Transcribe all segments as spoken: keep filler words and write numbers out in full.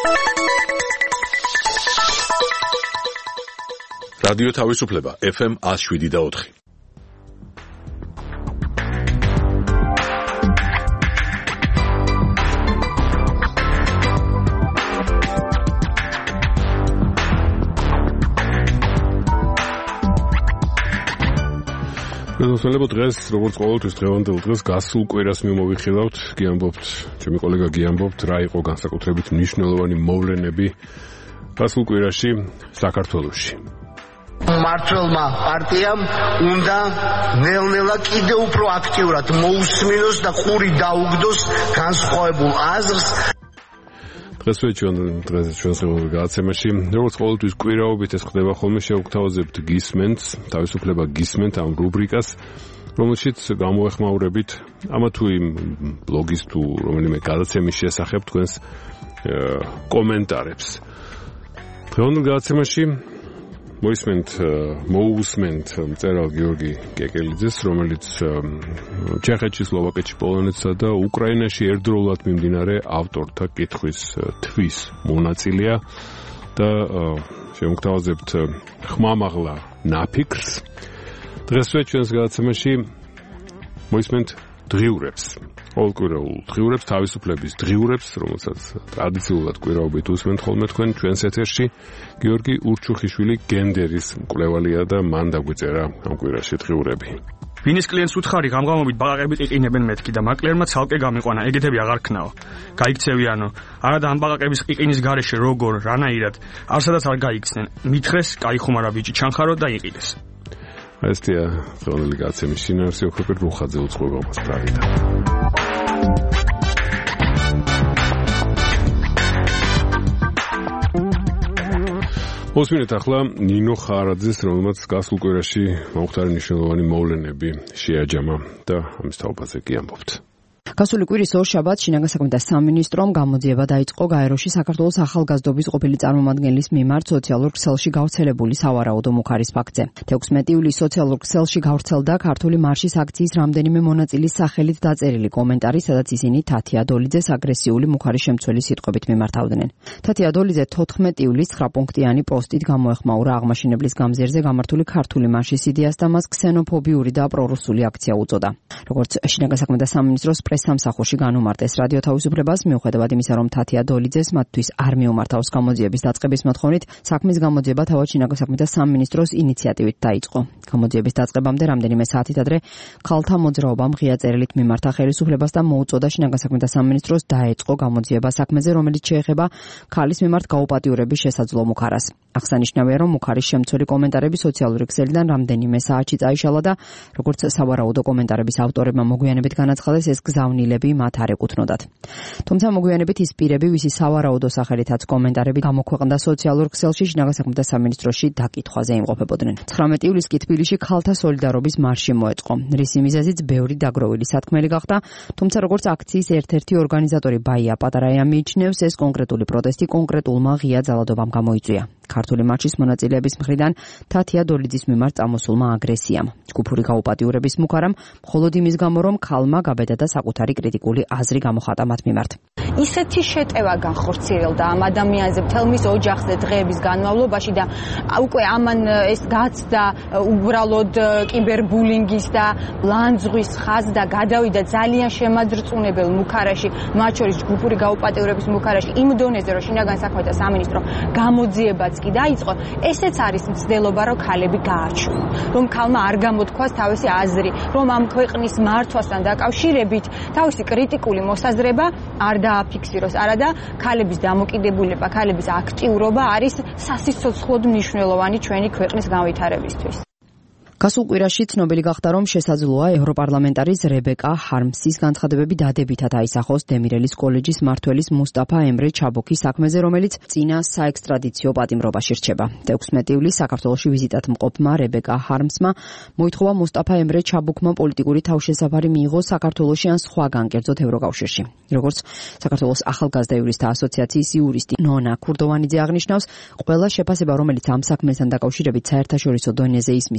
რადიო თავისუფლება ეფ ემ one oh seven და four. მოგესალმებით დღეს, როგორც ყოველთვის დღევანდელ დღეს გასულ კვირას მიმოვიხილავთ, გიამბობთ, ჩემი კოლეგა გიამბობთ, რა იყო განსაკუთრებით მნიშვნელოვანი მოვლენები გასულ კვირაში საქართველოში. მართლმა პარტიამ უნდა ნელ-ნელა კიდევ უფრო აქტიურად მოусმინოს და ყური დაუგდოს განსხვავებულ აზრს. დღესვე ჩვენ დღეს ჩვენს გადაცემაში როგორც ყოველთვის კვირაობით ეს ხდება ხოლმე შევგთავაზებთ გისმენთ, თავისუფლება გისმენთ ამ რუბრიკას, რომელშიც გამოეხმაურებით ამა თუ იმ ბლოგის თუ რომელიმე გადაცემის შესახებ თქვენს კომენტარებს. დღევანდელ გადაცემაში მოისმენთ მოусმენთ მწერალ გიორგი კეკელიძეს, რომელიც ჩეხეთში, სლოვაკეთში, პოლონეთსა და უკრაინაში ერთდროულად მიმდინარე ავტორთა კითხვის თვის მონაწილეა და შევგთავაზებთ ხმამაღლა ნაფიქრს. დღესვე ჩვენს გადაცემაში მოისმენთ დღიურებს. ყოველკვირეულ დღიურებს, თავისუფლების დღიურებს, რომელსაც ტრადიციულად კვირაობით უსმენთ ხოლმე თქვენ ჩვენს ეთერში. გიორგი ურჩუხიშვილი გენდერის მკვლევალია და მან დაგვიწერა ამ კვირაში დღიურები. ვინის კლიენტს უთხარი გამგამობით ბაყაყები ყიყინებენ მეთქი და მაკლერმა ცალკე გამიყვანა, ეგეთები აღარ ქნაო. გაიქცევიანო, არადა ამ ბაყაყების ყიყინის გარეშე როგორ, რანაირად, არსადაც არ გაიქცნენ. მითხრეს, კაიხუმარა ბიჭი ჩანხარო და იყიდეს. ესეა დღევანდელი გადაცემის შინაარსი, ოქროპერ რუხაძე უწყობა მას პრაღიდან. მოსმინეთ ახლა ნინო ხარაძეს, რომელმაც გასულ კვირაში მომხდარი მნიშვნელოვანი მოვლენები შეაჯამა და ამის თაობაზე კი ამბობთ. გასული კვირის ორშაბათს შინაგან საქმეთა სამინისტრომ გამოძიება დაიწყო გაეროში საქართველოს ახალგაზრდობის ყოფილი წარმომადგენლის მიმართ სოციალურ ქსელში გავრცელებული სავარაუდო მუხარის ფაქტზე. თექვსმეტი ივლისს სოციალურ ქსელში გავრცელდა ქართული მარშის აქციის რამდენიმე მონაწილის სახელით დაწერილი კომენტარი, სადაც ისინი თათი ადოლიძეს აგრესიული მუხარის შემცველი სიტყვებით მიმართავდნენ. თათი ადოლიძე თოთხმეტი ივლისს ცხრა პუნქტიანი პოსტით გამოეხმაურა აღმაშენებლის გამზირზე გამართული ქართული მარშის იდეას და მას ქსენოფობიური და პრორუსული აქცია უწოდა. როგორც შინაგან საქმეთა სამინისტროს სამსახურში განუმარტეს რადიო თავისუფლებას, მიუხედავად იმისა, რომ თათი ადოლიძეს მათთვის არ მიუმართავს გამოძიების დაწყების მოთხოვნით, საქმის გამოძიება თავად შინაგან საქმეთა სამინისტროს ინიციატივით დაიწყო. გამოძიების დაწყებამდე რამდენიმე საათით ადრე ქალთა მოძრაობამ ღია წერილით მიმართა ხელისუფლებას და მოუწოდა შინაგან საქმეთა სამინისტროს დაეწყო გამოძიება საქმეზე, რომელიც შეეხება ქალის მიმართ გაუპატიურების შესაძლო მუხარას. აღსანიშნავია, რომ მუხარის შემცველი კომენტარები სოციალური ქსელიდან რამდენიმე საათში წაიშალა და როგორც სავარაუდო კომენტარების ავტორებმა მოგვიანებით განაცხადეს, ეს გზავნილები მათ არ ეკუთვნოდათ. თუმცა მოგვიანებით ის პირები, ვისი სავარაუდო სახელითაც კომენტარები გამოქვეყნდა სოციალურ ქსელში, შინაგან საქმეთა სამინისტროში დაკითხვაზე იმყოფებოდნენ. ცხრამეტი ივლისს კი თბილისში ქალთა სოლიდარობის მარში მოეწყო. რისი მიზეზიც ბევრი დაგროვილი სათქმელი გახდა, თუმცა როგორც აქციის ერთ-ერთი ორგანიზატორი ბაია პატარაია მიიჩნევს, ეს კონკრეტული პროტესტი კონკრეტულმა ღია ძალადობამ გამოიწვია. ქართული მარშის მონაწილეების მხრიდან თათი ადოლიძის მიმართ წამოსულმა აგრესიამ, ჯგუფური გაუპატიურების მუხარამ, მხოლოდ იმის გამო, რომ ქალმა გაბედა და საკუთარი კრიტიკული აზრი გამოხატა მათ მიმართ. ისეთი შეტევა განხორციელდა ამ ადამიანზე მთელ მის ოჯახზე დღეების განმავლობაში და უკვე ამან ეს გაცდა უბრალოდ კიბერბულინგის და ლანძღვის ხაზს და გადავიდა ძალიან შემაძრწუნებელ მუხარაში, მათ შორის ჯგუფური გაუპატიურების მუხარაში, იმ დონეზე, რომ შინაგან საქმეთა სამინისტრო გამოძიებაც კი დაიწყო. ესეც არის მცდელობა, რომ ქალები გააჩვენო, რომ ქალმა არ გამოთქვას თავისი აზრი, რომ ამ ქვეყნის მართვასთან დაკავშირებით თავისი კრიტიკული მოსაზრება არ დააფიქსიროს, არადა ქალების დამოკიდებულება, ქალების აქტიურობა არის სასიცოცხლოდ მნიშვნელოვანი ჩვენი ქვეყნის განვითარებისთვის. გასულ კვირაში ცნობილი გახდა, რომ შესაძლოა ევროპარლამენტარის რებეკა ჰარმსის განცხადებები დადებითად აისახოს დემირელის კოლეჯის მმართველის მუსტაფა ემრე ჩაბოქის საქმეზე, რომელიც წინა საექსტრადიციო პატიმრობაში რჩება. თექვსმეტი ივლისს საქართველოში ვიზიტად მყოფმა რებეკა ჰარმსმა მოითხოვა მუსტაფა ემრე ჩაბოქმა პოლიტიკური თავშესაფარი მიიღოს საქართველოში ან სხვაგან, კერძოდ ევროკავშირში. როგორც საქართველოს ახალგაზრდა იურისტთა ასოციაციის იურისტი ნონა ქურდოვანიძე აღნიშნავს, ყველა შეფასება, რომელიც ამ საქმესთან დაკავშირებით საერთაშორისო დონეზე ისმის და კეთდება,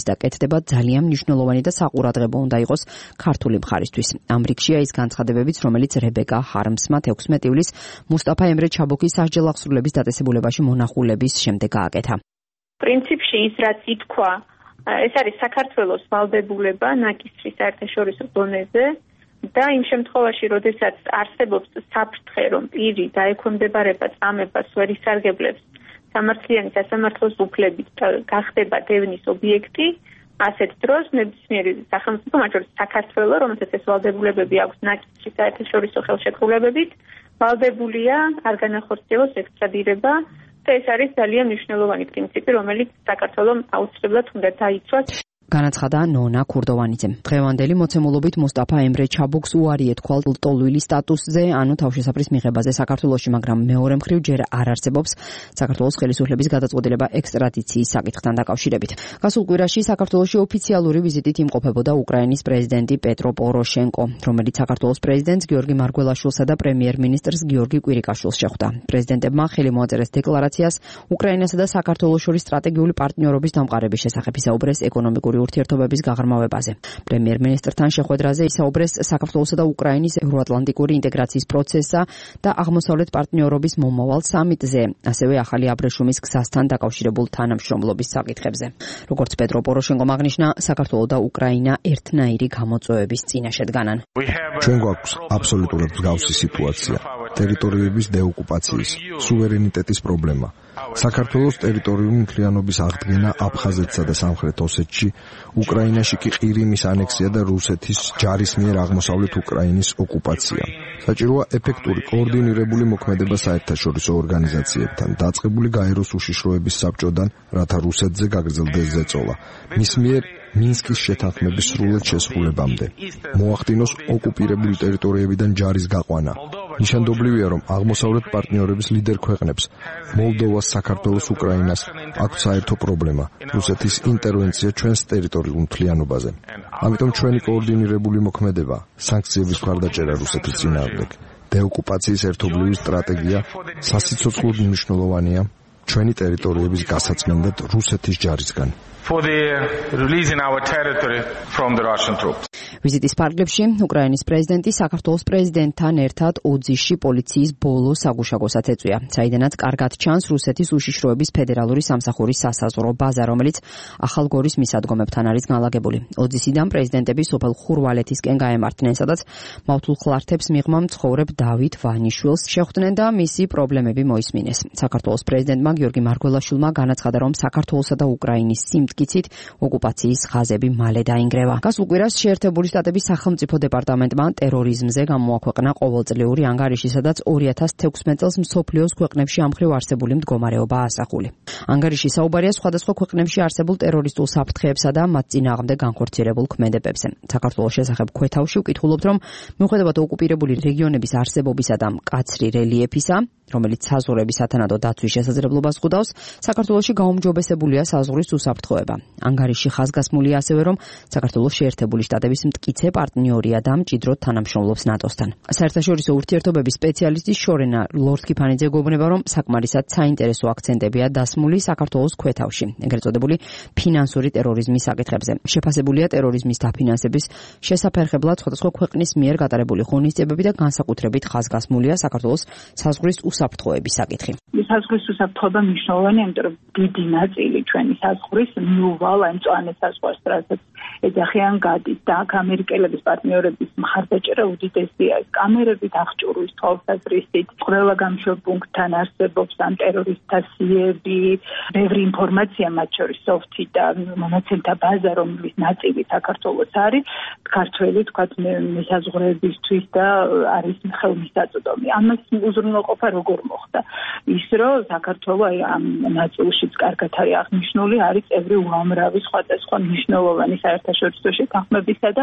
მოქმედება ძალიან მნიშვნელოვანი და საყურადღებო უნდა იყოს ქართული მხარისთვის. ამ რიგშია ის განცხადებებიც, რომელიც რებეკა ჰარმსმა თექვსმეტი ივლისს მუსტაფა ემრე ჩაბოქის სასჯელ აღსრულების დაწესებულებაში მონახულების შემდეგ გააკეთა. პრინციპში ის რაც ითქვა, ეს არის საქართველოს ვალდებულება ნაკისრის საერთაშორისო დონეზე და იმ შემთხვევაში, როდესაც არსებობს საფრთხე, რომ პირი დაექვემდებარება წამებას ვერ ისარგებლებს სამართლიანი სასამართლოს უფლებით და გახდება დევნის ობიექტი, ასეთ დროს ნებისმიერი სახელმწიფო, მათ შორის საქართველო, რომელსაც ეს ვალდებულებები აქვს ნაკისრის საერთაშორისო ხელშეკრულებებით, ვალდებულია არ განახორციელოს ექსტრადირება და ეს არის ძალიან მნიშვნელოვანი პრინციპი, რომელიც საქართველოს აუცილებლად უნდა დაიცვას. განაცხადა ნონა ქურდოვანიძემ. დღევანდელი მოცემულობით მუსტაფა ემრე ჩაბოქს უარი ეთქვა ლტოლვილი სტატუსზე, ანუ თავშესაფრის მიღებაზე საქართველოში, მაგრამ მეორე მხრივ ჯერ არ არსებობს საქართველოს ხელისუფლების გადაწყვეტილება ექსტრადიციის საკითხთან დაკავშირებით. გასულ კვირაში საქართველოში ოფიციალური ვიზიტით იმყოფებოდა უკრაინის პრეზიდენტი პეტრო პოროშენკო, რომელიც საქართველოს პრეზიდენტს გიორგი მარგველაშვილსა და პრემიერ-მინისტრს გიორგი კვირიკაშვილს შეხვდა. პრეზიდენტებმა ხელი მოაწერეს დეკლარაციას უკრაინასა და საქართველოს შორის სტრატეგიული პარტნიორობის დამყარების შესახებ, ისაუბრეს ეკონომიკური ურთიერთობების გაღრმავებაზე. პრემიერ-მინისტრთან შეხვედრაზე ისაუბრეს საქართველოსა და უკრაინის ევროატლანტიკური ინტეგრაციის პროცესსა და აღმოსავლეთ პარტნიორობის მომავალ სამიტზე, ასევე ახალი აბრეშუმის გზასთან დაკავშირებულ თანამშრომლობის საკითხებზე. როგორც პეტრო პოროშენკომ აღნიშნა, საქართველო და უკრაინა ერთნაირი გამოწვევების წინაშე დგანან. ჩვენ გვაქვს აბსოლუტურად მსგავსი სიტუაცია. ტერიტორიების დეოკუპაციის, სუვერენიტეტის პრობლემა. საქართველოს ტერიტორიული მთლიანობის აღდგენა აფხაზეთსა და სამხრეთ ოსეთში, უკრაინაში კი ყირიმის ანექსია და რუსეთის ჯარის მიერ აღმოსავლეთ უკრაინის ოკუპაცია. საჭიროა ეფექტური კოორდინირებული მოქმედება საერთაშორისო ორგანიზაციებთან, დაწყებული გაეროს უშიშროების საბჭოდან, რათა რუსეთზე გაგრძელდეს ზეწოლა. მის მიერ მინსკის შეთანხმების სრულად შესრულებამდე. მოახდინოს ოკუპირებული ტერიტორიებიდან ჯარის გაყვანა. ნიშანდობლივია, რომ აღმოსავლეთ პარტნიორების ლიდერ ქვეყნებს მოლდოვას, საქართველოს, უკრაინას აქვს საერთო პრობლემა რუსეთის ინტერვენცია ჩვენს ტერიტორიულ მთლიანობაზე. ამიტომ ჩვენი კოორდინირებული მოქმედება, სანქციების მხარდაჭერა რუსეთის წინააღმდეგ, დეოკუპაციის ერთობლივი სტრატეგია სასიცოცხლოდ მნიშვნელოვანია ჩვენი ტერიტორიების გასაცმენდად რუსეთის ჯარისგან. for the releasing our territory from the Russian troops. ვიზიტის ფარგლებში უკრაინის პრეზიდენტი საქართველოს პრეზიდენტთან ერთად ოძიში პოლიციის ბოლო საგუშაგოსაც ეწვია, საიდანაც კარგად ჩანს რუსეთის უშიშროების ფედერალური სამსახურის სასაზღვრო ბაზა, რომელიც ახალგორის მისადგომებთან არის განლაგებული. ოძისიდან პრეზიდენტები სოფელ ხურვალეთისკენ გაემართნენ, სადაც მავთულხლართებს მიღმა მცხოვრებ დავით ვანიშვილს შეხვდნენ და მისი პრობლემები მოისმინეს. საქართველოს პრეზიდენტმა გიორგი მარგველაშვილმა განაცხადა, რომ საქართველოსა და უკრაინის სიმტკიცით ოკუპაციის ხაზები მალე დაინგრევა. გასულ კვირას შეერთებული შტატების სახელმწიფო დეპარტამენტმა ტერორიზმზე გამოაქვეყნა ყოველწლიური ანგარიში, სადაც ორი ათას თექვსმეტ წელს მსოფლიოს ქვეყნებში ამ მხრივ არსებული მდგომარეობაა ასახული. ანგარიში საუბარია სხვადასხვა ქვეყნებში არსებულ ტერორისტულ საფრთხეებსა და მათ წინააღმდეგ განხორციელებულ ქმედებებზე. საქართველოს შესახებ ქვეთავში ვკითხულობთ, რომ მიუხედავად ოკუპირებული რეგიონების არსებობისა და მკაცრი რელიეფისა, რომელიც საზღვრების სათანადო დაცვის შესაძლებლობას ხვდავს, საქართველოში გაუმჯობესებულია საზღვრის უსაფრთხოება. ანგარიში ხაზგასმულია ასევე, რომ საქართველოს შეერთებული შტატების მტკიცე პარტნიორია და მჭიდროდ თანამშრომლობს ნატოსთან. საერთაშორისო ურთიერთობების სპეციალისტი შორენა ლორთქიფანიძე გვეუბნება, რომ საკმარისად საინტერესო აქცენტებია დასმული საქართველოს ქვეთავში, ეგრეთ წოდებული ფინანსური ტერორიზმის საკითხებზე. შეფასებულია ტერორიზმის დაფინანსების შესაფერხებლად სხვადასხვა ქვეყნის მიერ გატარებული ღონისძიებები და განსაკუთრებით ხაზგასმულია საქართველოს საზღვრის უსაფრთხოების საკითხი. საზღვრის უსაფრთხოება მნიშვნელოვანია, იმიტომ რომ დიდი ნაწილი ჩვენი საზღვრის მიუვალ ან მწვანე საზღვარს, რასაც ეძახიან გადის და აქ ამერიკელების პარტნიორების მხარდაჭერა უდიდესია. კამერებით აღჭურვის თვალსაზრისით, ყველა გამშვებ პუნქტთან არსებობს ამ ტერორისტთა სიები, ბევრი ინფორმაცია, მათ შორის სოფთი და მონაცემთა ბაზა, რომლის ნაწილი საქართველოს არის, ქართველი თქვათ მისაზღვრეებისთვის და არის ხელმისაწვდომი. ამას უზრუნველყოფა როგორ მოხდა? ის რომ საქართველო აი ამ ნაწილშიც კარგად არის აღნიშნული, არის წევრი უამრავი სხვადასხვა მნიშვნელოვანი საერთაშორისო შეთანხმებისა და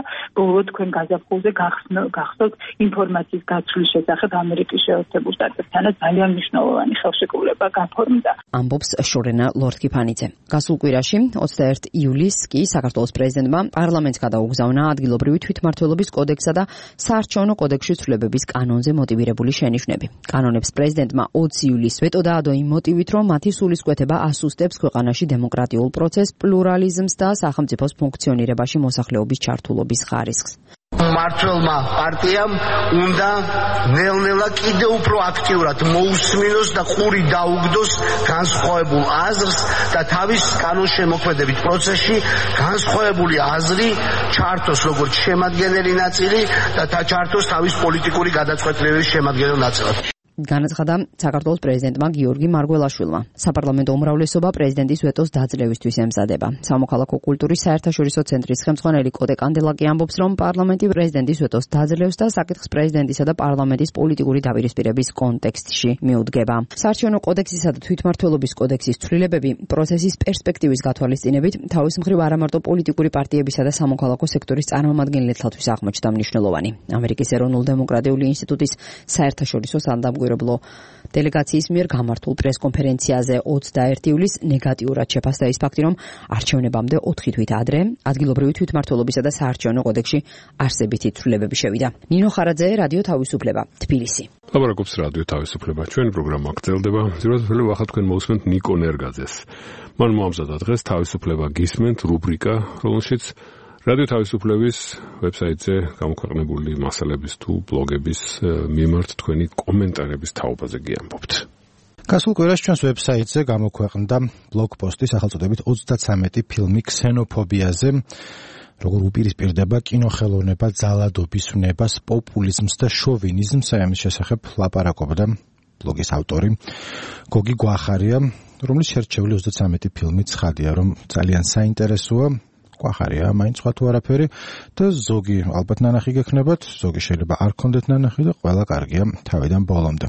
ბოლო თქვენ გაზაფხულზე გახსოვთ ინფორმაციის გაცვლის შესახებ ამერიკის შეერთებულ შტატებთანაც ძალიან მნიშვნელოვანი ხელშეკრულება გაფორმდა. ამბობს შორენა ლორდ-კიფანიძე. გასულ კვირაში ოცდაერთი ივლისს კი საქართველოს პრეზიდენტმა პარლამენტს გადაუგზავნა ადგილობრივი თვითმმართველობის კოდექსსა და საარჩევნო კოდექსში ცვლილებების კანონზე მოტივირებული შენიშვნები. კანონებს პრეზიდენტმა ოცი ივლისს ვეტო დაადო იმ მოტივით, რომ მათი სულისკვეთება ასუსტებს ქვეყანაში დემოკრატიულ პროცესს, პლურალიზმს და სახელმწიფოს ფუნქციონირებაში მოსახლეობის ჩართულობის ხარისხს. მმართველმა პარტიამ უნდა ნელ-ნელა კიდევ უფრო აქტიურად მოусმინოს და ყური დაუგდოს განსხვავებულ აზრს და თავის კანონშემოქმედებით პროცესში განსხვავებული აზრი ჩართოს როგორც შემადგენელი ნაწილი და ჩართოს თავის პოლიტიკური გადაწყვეტილებების შემადგენელ ნაწილად. განაცხადა საქართველოს პრეზიდენტმა გიორგი მარგველაშვილმა. საპარლამენტო უმრავლესობა პრეზიდენტის ვეტოს დაძლევისთვის ემზადება. სამოქალაქო კულტურის საერთაშორისო ცენტრის ხელმძღვანელი კოტე კანდელაკი ამბობს, რომ პარლამენტი პრეზიდენტის ვეტოს დაძლევს და საკითხს პრეზიდენტისა და პარლამენტის პოლიტიკური დაპირისპირების კონტექსტში მიუდგება. საარჩევნო კოდექსისა და თვითმმართველობის კოდექსის ცვლილებები პროცესის პერსპექტივის გათვალისწინებით თავის მხრივ არამარტო პოლიტიკური პარტიებისა და სამოქალაქო სექტორის წარმომადგენლეთათვის აღმოჩნდა მნიშვნელოვანი. ამერიკის ეროვნულ-დემოკრატიული ინსტიტუტის საერთაშორისო სანდამკვირვებლო დელეგაციის მიერ გამართულ პრესკონფერენციაზე ოცდაერთი ივლისს ნეგატიურად შეფასდა ის ფაქტი, რომ არჩევნებამდე ოთხი თვით ადრე ადგილობრივი თვითმმართველობისა და საარჩევნო კოდექსში არსებითი ცვლილებები შევიდა. ნინო ხარაძე, რადიო თავისუფლება, თბილისი. ლაპარაკობს რადიო თავისუფლება. ჩვენი პროგრამა გრძელდება. ძირითადად ახლა თქვენ მოусმენთ ნიკო ნერგაძეს. მან მოამზადა დღეს თავისუფლება გისმენთ რუბრიკა, რომელშიც რადიო თავისუფლების ვებსაიტზე გამოქვეყნებული მასალების თუ ბლოგების მიმართ თქვენი კომენტარების თაობაზე გიამბობთ. გასულ კვირაში ჩვენს ვებსაიტზე გამოქვეყნდა ბლოგ პოსტი სახელწოდებით ოცდაცამეტი ფილმი ქსენოფობიაზე, როგორ უპირისპირდება კინოხელოვნება ძალადობის ვნებას, პოპულიზმს და შოვინიზმს. ამის შესახებ ლაპარაკობდა ბლოგის ავტორი გოგი გვახარია, რომლის შერჩეული ოცდაცამეტი ფილმი ცხადია, რომ ძალიან საინტერესოა. გვახარია მაინც სხვა თუ არაფერი და ზოგი ალბათ ნანახი გექნებათ, ზოგი შეიძლება არ გქონდეთ ნანახი და ყველა კარგია თავიდან ბოლომდე.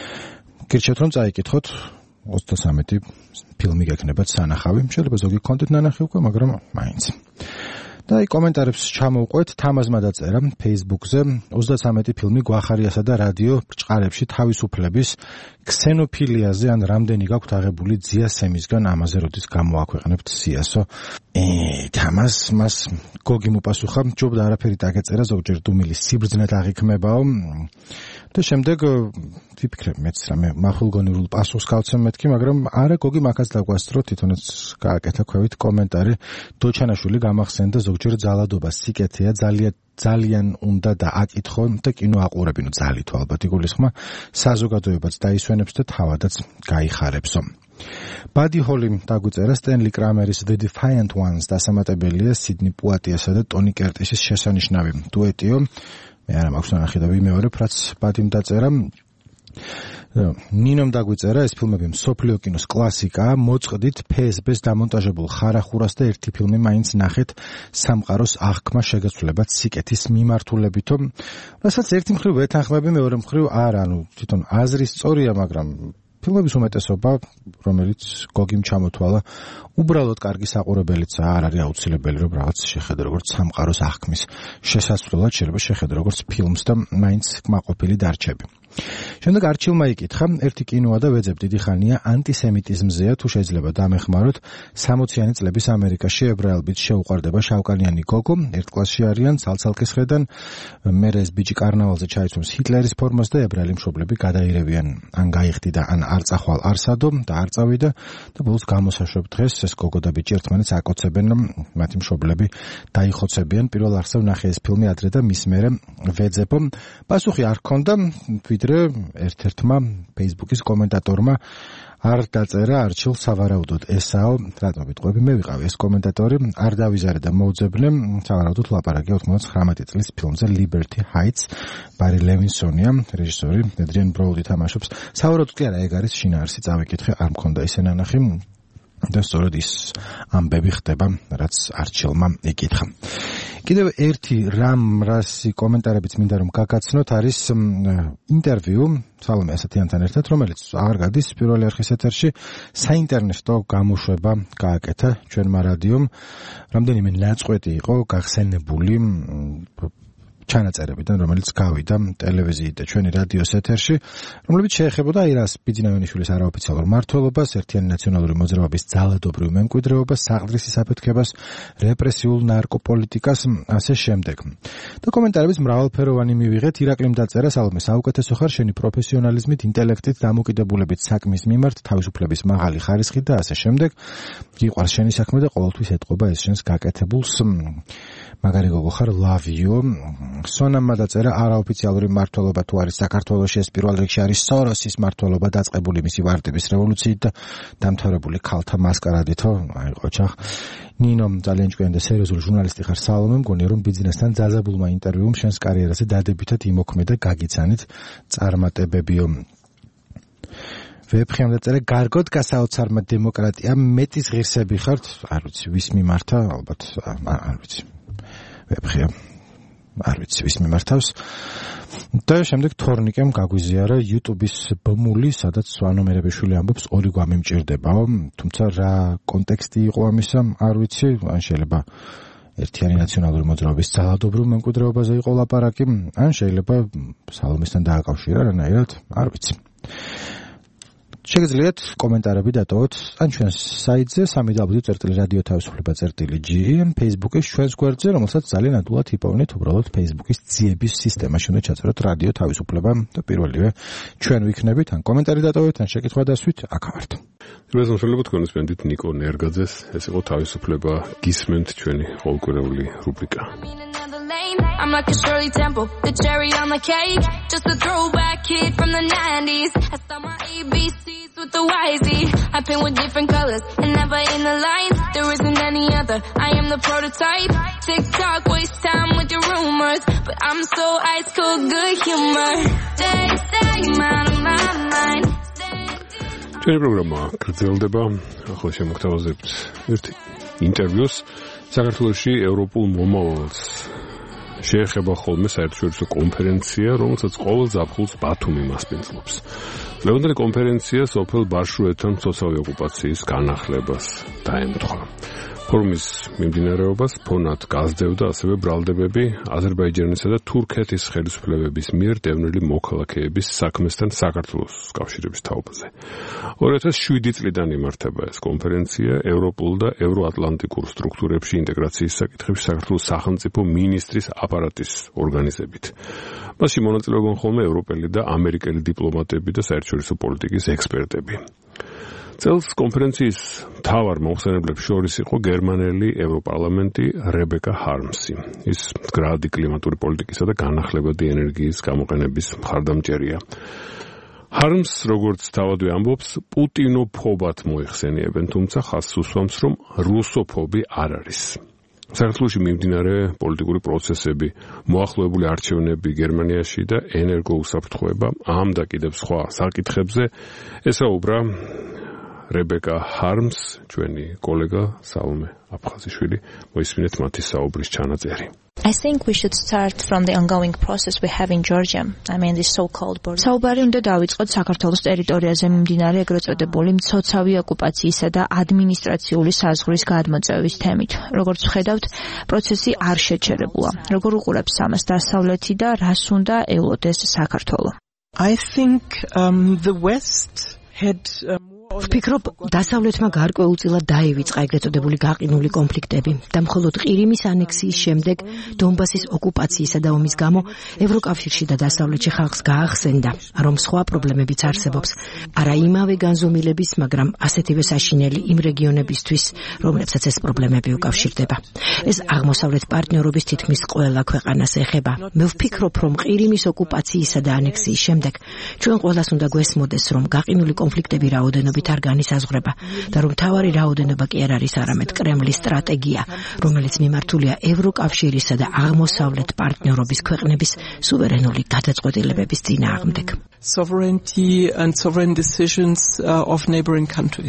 გირჩევთ რომ წაიკითხოთ ოცდაცამეტი ფილმი გექნებათ სანახავი, შეიძლება ზოგი გქონდეთ ნანახი უკვე, მაგრამ მაინც. და აი კომენტარებს ჩამოვყვეთ. თამაზმა დაწერა Facebook-ზე ოცდაცამეტი ფილმი გვახარიასა და რადიო ბრჭყალებში თავისუფლების ქსენოფილიაზე ან რამდენი გაქვთ აღებული ძია სემისგან, ამაზე როდის გამოაქვეყნებთ სიასო. ე თამაზ მას გოგი მოპასუხა, ჯობდა არაფერი დაგეწერა, ზოგჯერ დუმილის სიბრძნეთ აღიქმებაო. და შემდეგ ვიფიქრე მეც რამე მახვილგონივრულ პასუხს გავცემ მეთქი, მაგრამ არა, გოგი მაგას დაგვასწრო, თვითონაც გააკეთა ქვევით კომენტარი. დოჩანაშვილი გამახსენდა ზოგჯერ ძალადობა სიკეთეა, ძალიან ძალიან უნდა და აკითხო და კინო აყურებინო, ძალითო ალბათ იგულისხმა, საზოგადოებაც დაისვენებს და თავადაც გაიხარებსო. ბადი ჰოლი დაგვიწერა სტენლი კრამერის The Defiant Ones დასამატებელია სიდნი პუატიასა და ტონი კერტისის შესანიშნავი დუეტიო. მე არა მაქვს ნახე და ვიმეორებ, რაც ბადიმ დაწერა. ნინომ დაგვიწერა ეს ფილმები მსოფლიო კინოს კლასიკაა, მოწყდით ფსბ-ს დამონტაჟებულ ხარახურას და ერთი ფილმი მაინც ნახეთ სამყაროს აღქმა შეგეცვლებათ სიკეთის მიმართულებითო, რასაც ერთი მხრივ ვეთანხმები, მეორე მხრივ არა, ანუ თვითონ აზრი სწორია, მაგრამ ფილმების უმეტესობა, რომელიც გოგიმ ჩამოთვალა, უბრალოდ კარგი საყურებელიცაა, არ არის აუცილებელი, რომ რაღაც შეხედო როგორც სამყაროს აღქმის შესასვლელად, შეიძლება შეხედო როგორც ფილმს და მაინც კმაყოფილი დარჩები. შემდეგ არჩილმა იკითხა, ერთი კინოა და ვეძებ დიდი ხანია ანტისემიტიზმზეა, თუ შეიძლება დამეხმაროთ, სამოციანი წლების ამერიკაში ებრაელბიც შეუყვარდება შავკანიანი გოგო, ერთ კლასში არიან, ცალცალკის ხედან, მერე ეს ბიჭი კარნავალზე ჩაიცვამს ჰიტლერის ფორმას და ებრაელი მშობლები გადაირევიან, ან გაიხდი და ან არ წახვალ არსადო და არ წავიდა და ბოლოს გამოსაშვებ დღეს ეს გოგო და ბიჭი ერთმანეთს აკოცებენ, მათი მშობლები დაიხოცებიან. პირველ არსად ნახე ეს ფილმი ადრე და მის მერე ვეძებო. პასუხი არ ჰქონდა, ვიდრე ერთ-ერთმა Facebook-ის კომენტატორმა არ დაწერა არჩილ სავარაუდოდ ესაო, რატომ ვიტყვები, მე ვიყავი ეს კომენტატორი, არ დავიზარე და მოვძებნე, სავარაუდოდ ლაპარაკია ოთხმოცდათხმეტი წლის ფილმზე Liberty Heights, ბარი ლევინსონია, რეჟისორი, ადრიან ბროუდი თამაშობს. სავარაუდოდ კი არა, ეგ არის შინაარსი, წავიკითხე, არ მქონდა ისე ნანახი. და სწორედ ის ამბები ხდება, რაც არჩილმა იკითხა. კიდევ ერთი რამ რასი კომენტარებიც მინდა რომ გაგაცნოთ არის ინტერვიუ სალომე ასათიანთან ერთად, რომელიც აღარ გადის პირველი არხის ეთერში, საინტერნეტო გამოშვება გააკეთა ჩვენმა რადიომ. რამდენიმე ნაწყვეტი იყო გახსენებული ჩანაწერებიდან, რომელიც გავიდა ტელევიზიით და ჩვენი რადიოს ეთერში, რომლებიც შეეხებოდა ირას ბიძინავენიშვილის არაოფიციალურ მმართველობას, ერთიანი ნაციონალური მოძრაობის ძალადობრივ მემკვიდრეობას, საყდრისის აფეთქებას, რეპრესიულ ნარკოპოლიტიკას, ასე შემდეგ. და კომენტარების მრავალფეროვანი მივიღეთ. ირაკლიმ დაწერა: სალომე, საუკეთესო ხარ შენი პროფესიონალიზმით, ინტელექტით, დამოკიდებულებით საქმის მიმართ, თავისუფლების მაღალი ხარისხით და ასე შემდეგ. გიყვარს შენი საქმე და ყოველთვის ეტყობა ეს შენს გაკეთებულს. მაგარი გოგო ხარ, love you. სონამმა დაწერა: არაოფიციალური მმართველობა თუ არის საქართველოში, ეს პირველ რიგში არის სოროსის მმართველობა, დაწყებული მისი ვარდების რევოლუციით და დამთავრებული ქალთა მასკარადითო. აი ყოჩახ. ნინო, ძალიან ჭკვიანი და სერიოზული ჟურნალისტი ხარ, სალომე, მგონია რომ ბიზნესთან ძალებულმა ინტერვიუმ შენს კარიერაზე დადებითად იმოქმედა, გაგიცანით წარმატებებიო. ვეფხემ დაწერა: გარგოდ გასაოცარმა დემოკრატია, მეტის ღირსები ხართ, არ ვიცი, ვის მიმართა, ალბათ, არ ვიცი. ვეფხემ არ ვიცი ვის მიმართავს. და შემდეგ თორნიკემ გაგვიზიარა YouTube-ის ბმული, სადაც სვანომერებიშვილი ამბობს ორი გვამი მჭირდებაო, თუმცა რა კონტექსტი იყო ამისა, არ ვიცი, ან შეიძლება ერთიანი ნაციონალური მოძრაობის ძალადობრივ მემკვიდრეობაზე იყო ლაპარაკი, ან შეიძლება სალომესთან დააკავშირა რანაირად, არ ვიცი. შეგიძლიათ კომენტარები დატოვოთ ან ჩვენს საიტზე სამი დაბლიუ წერტილი რადიო თავისუფლება წერტილი ჯი, ან Facebook-ის ჩვენს გვერდზე, რომელსაც ძალიან ადვილად იპოვნეთ, უბრალოდ Facebook-ის ძიების სისტემაში უნდა ჩაწეროთ რადიო თავისუფლება და პირველივე ჩვენ ვიქნებით, ან კომენტარი დატოვეთ, ან შეკითხვა დასვით, აქ ვართ. პირველად შეიძლება თქვენს მენდით ნიკო ნერგაძეს, ეს იყო თავისუფლება გისმენთ ჩვენი ყოველკვირეული რუბრიკა. I'm like a Shirley Temple, the cherry on the cake, just a throwback kid from the nineties. I start my A B Cs with the Y Z. I paint with different colors and never in the lines. There isn't any other. I am the prototype. TikTok waste time with your rumors, but I'm so ice cold, good humor. Stay, stay, out of my mind. ჩვენი პროგრამა გრძელდება. ახლა შემოგთავაზებთ ერთი ინტერვიუს საქართველოში ევროპულ მომავალს. შეეხება ხოლმე საერთაშორისო კონფერენცია, რომელსაც ყოველ ზაფხულს ბათუმი მასპინძლობს. ლევანდელი კონფერენცია სოფელ ბარშუეთთან სოციალური ოკუპაციის განახლებას დაემთხვა. ფორუმის მიმდინარეობას ფონად გასდევდა ასევე ბრალდებები აზერბაიჯანისა და თურქეთის ხელისუფლებების მიერ დევნილი მოქალაქეების საქმესთან საქართველოს კავშირების თაობაზე. ორი ათას შვიდი წლიდან იმართება ეს კონფერენცია ევროპულ და ევროატლანტიკურ სტრუქტურებში ინტეგრაციის საკითხებში საქართველოს სახელმწიფო მინისტრის აპარატის ორგანიზებით. მასში მონაწილეობენ ხოლმე ევროპელი და ამერიკელი დიპლომატები და საერთაშორისო პოლიტიკის ექსპერტები. წელს კონფერენციის მთავარ მოხსენებლებს შორის იყო გერმანელი ევროპარლამენტი რებეკა ჰარმსი. ის მდგრადი კლიმატური პოლიტიკისა და განახლებადი ენერგიის გამოყენების მხარდამჭერია. ჰარმს, როგორც თავადვე ამბობს, პუტინოფობად მოიხსენიებენ, თუმცა ხაზს უსვამს, რომ რუსოფობი არ არის. საქართველოში მიმდინარე პოლიტიკური პროცესები, მოახლოებული არჩევნები გერმანიაში და ენერგოუსაფრთხოება ამ და კიდევ სხვა საკითხებზე ესაუბრა რებეკა ჰარმს, ჩვენი კოლეგა სალომე აფხაზიშვილი. მოისმინეთ მათი საუბრის ჩანაწერი. I think we should start from the ongoing process we have in Georgia. I mean this so-called border. საუბარი უნდა დავიწყოთ საქართველოს ტერიტორიაზე მიმდინარე ეგრეთ წოდებული მცოცავი ოკუპაციისა და ადმინისტრაციული საზღვრის გადმოწევის თემით. Როგორც ვხედავთ, პროცესი არ შეჩერებულა. Როგორ უყურებს ამას დასავლეთი და რას უნდა ელოდეს საქართველო? I think um, the West had um, ვფიქრობ, დასავლეთმა გარკვეულწილად დაივიწყა ეგრეთ წოდებული გაყინული კონფლიქტები და მხოლოდ ყირიმის ანექსიის შემდეგ დონბასის ოკუპაციისა და ომის გამო ევროკავშირში და დასავლეთში ხალხს გაახსენდა, რომ სხვა პრობლემებიც არსებობს, არა იმავე განზომილების, მაგრამ ასეთივე საშინელი იმ რეგიონებისთვის, რომლებსაც ეს პრობლემები უკავშირდება. ეს აღმოსავლეთ პარტნიორობის თითქმის ყველა ქვეყანას ეხება. მე ვფიქრობ, რომ ყირიმის ოკუპაციისა და ანექსიის შემდეგ ჩვენ ყველას უნდა გვესმოდეს, რომ გაყინული კონფლიქტები რაოდენობით არ განისაზღვრება და რომ თავარი რაოდენობა კი არ არის არამედ კრემლის სტრატეგია, რომელიც მიმართულია ევროკავშირისა და აღმოსავლეთ პარტნიორობის ქვეყნების სუვერენული გადაწყვეტილებების წინააღმდეგ. Sovereignty and sovereign decisions uh, of neighboring countries.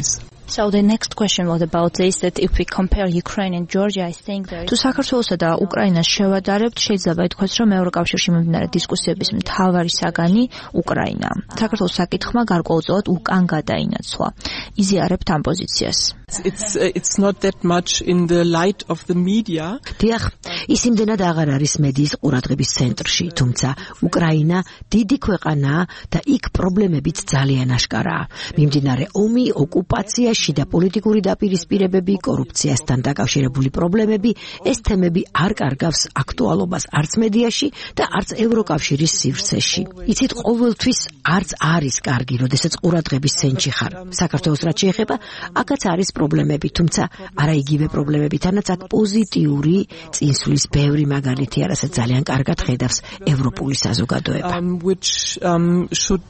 So the next question was about this, that if we compare Ukraine and Georgia, I think there is... თუ საქართველოსა და უკრაინას შევადარებთ, შეიძლება ითქვას, რომ ევროკავშირში მიმდინარე დისკუსიების მთავარი საგანი უკრაინაა. საქართველოს საკითხმა გარკვეულწილად უკან გადაინაცვლა. იზიარებთ ამ პოზიციას. It's uh, it's not that much in the light of the media. დიახ, ის იმდენად აღარ არის მედიის ყურადღების ცენტრში, თუმცა უკრაინა დიდი ქვეყანაა და იქ პრობლემებიც ძალიან აშკარაა. მიმდინარე ომი, ოკუპაცია, შიდა პოლიტიკური დაპირისპირებები, კორუფციასთან დაკავშირებული პრობლემები, ეს თემები არ კარგავს აქტუალობას არც მედიაში და არც ევროკავშირის სივრცეში. იცით, ყოველთვის არც არის კარგი, როდესაც ყურადღების ცენტრში ხარ. საქართველოს რაც შეეხება, აქაც არის პრობლემები, თუმცა არა იგივე პრობლემები, თანაც აქ პოზიტიური წინსვლის ბევრი მაგალითი არა, რასაც ძალიან კარგად ხედავს ევროპული საზოგადოება. Um, which um, should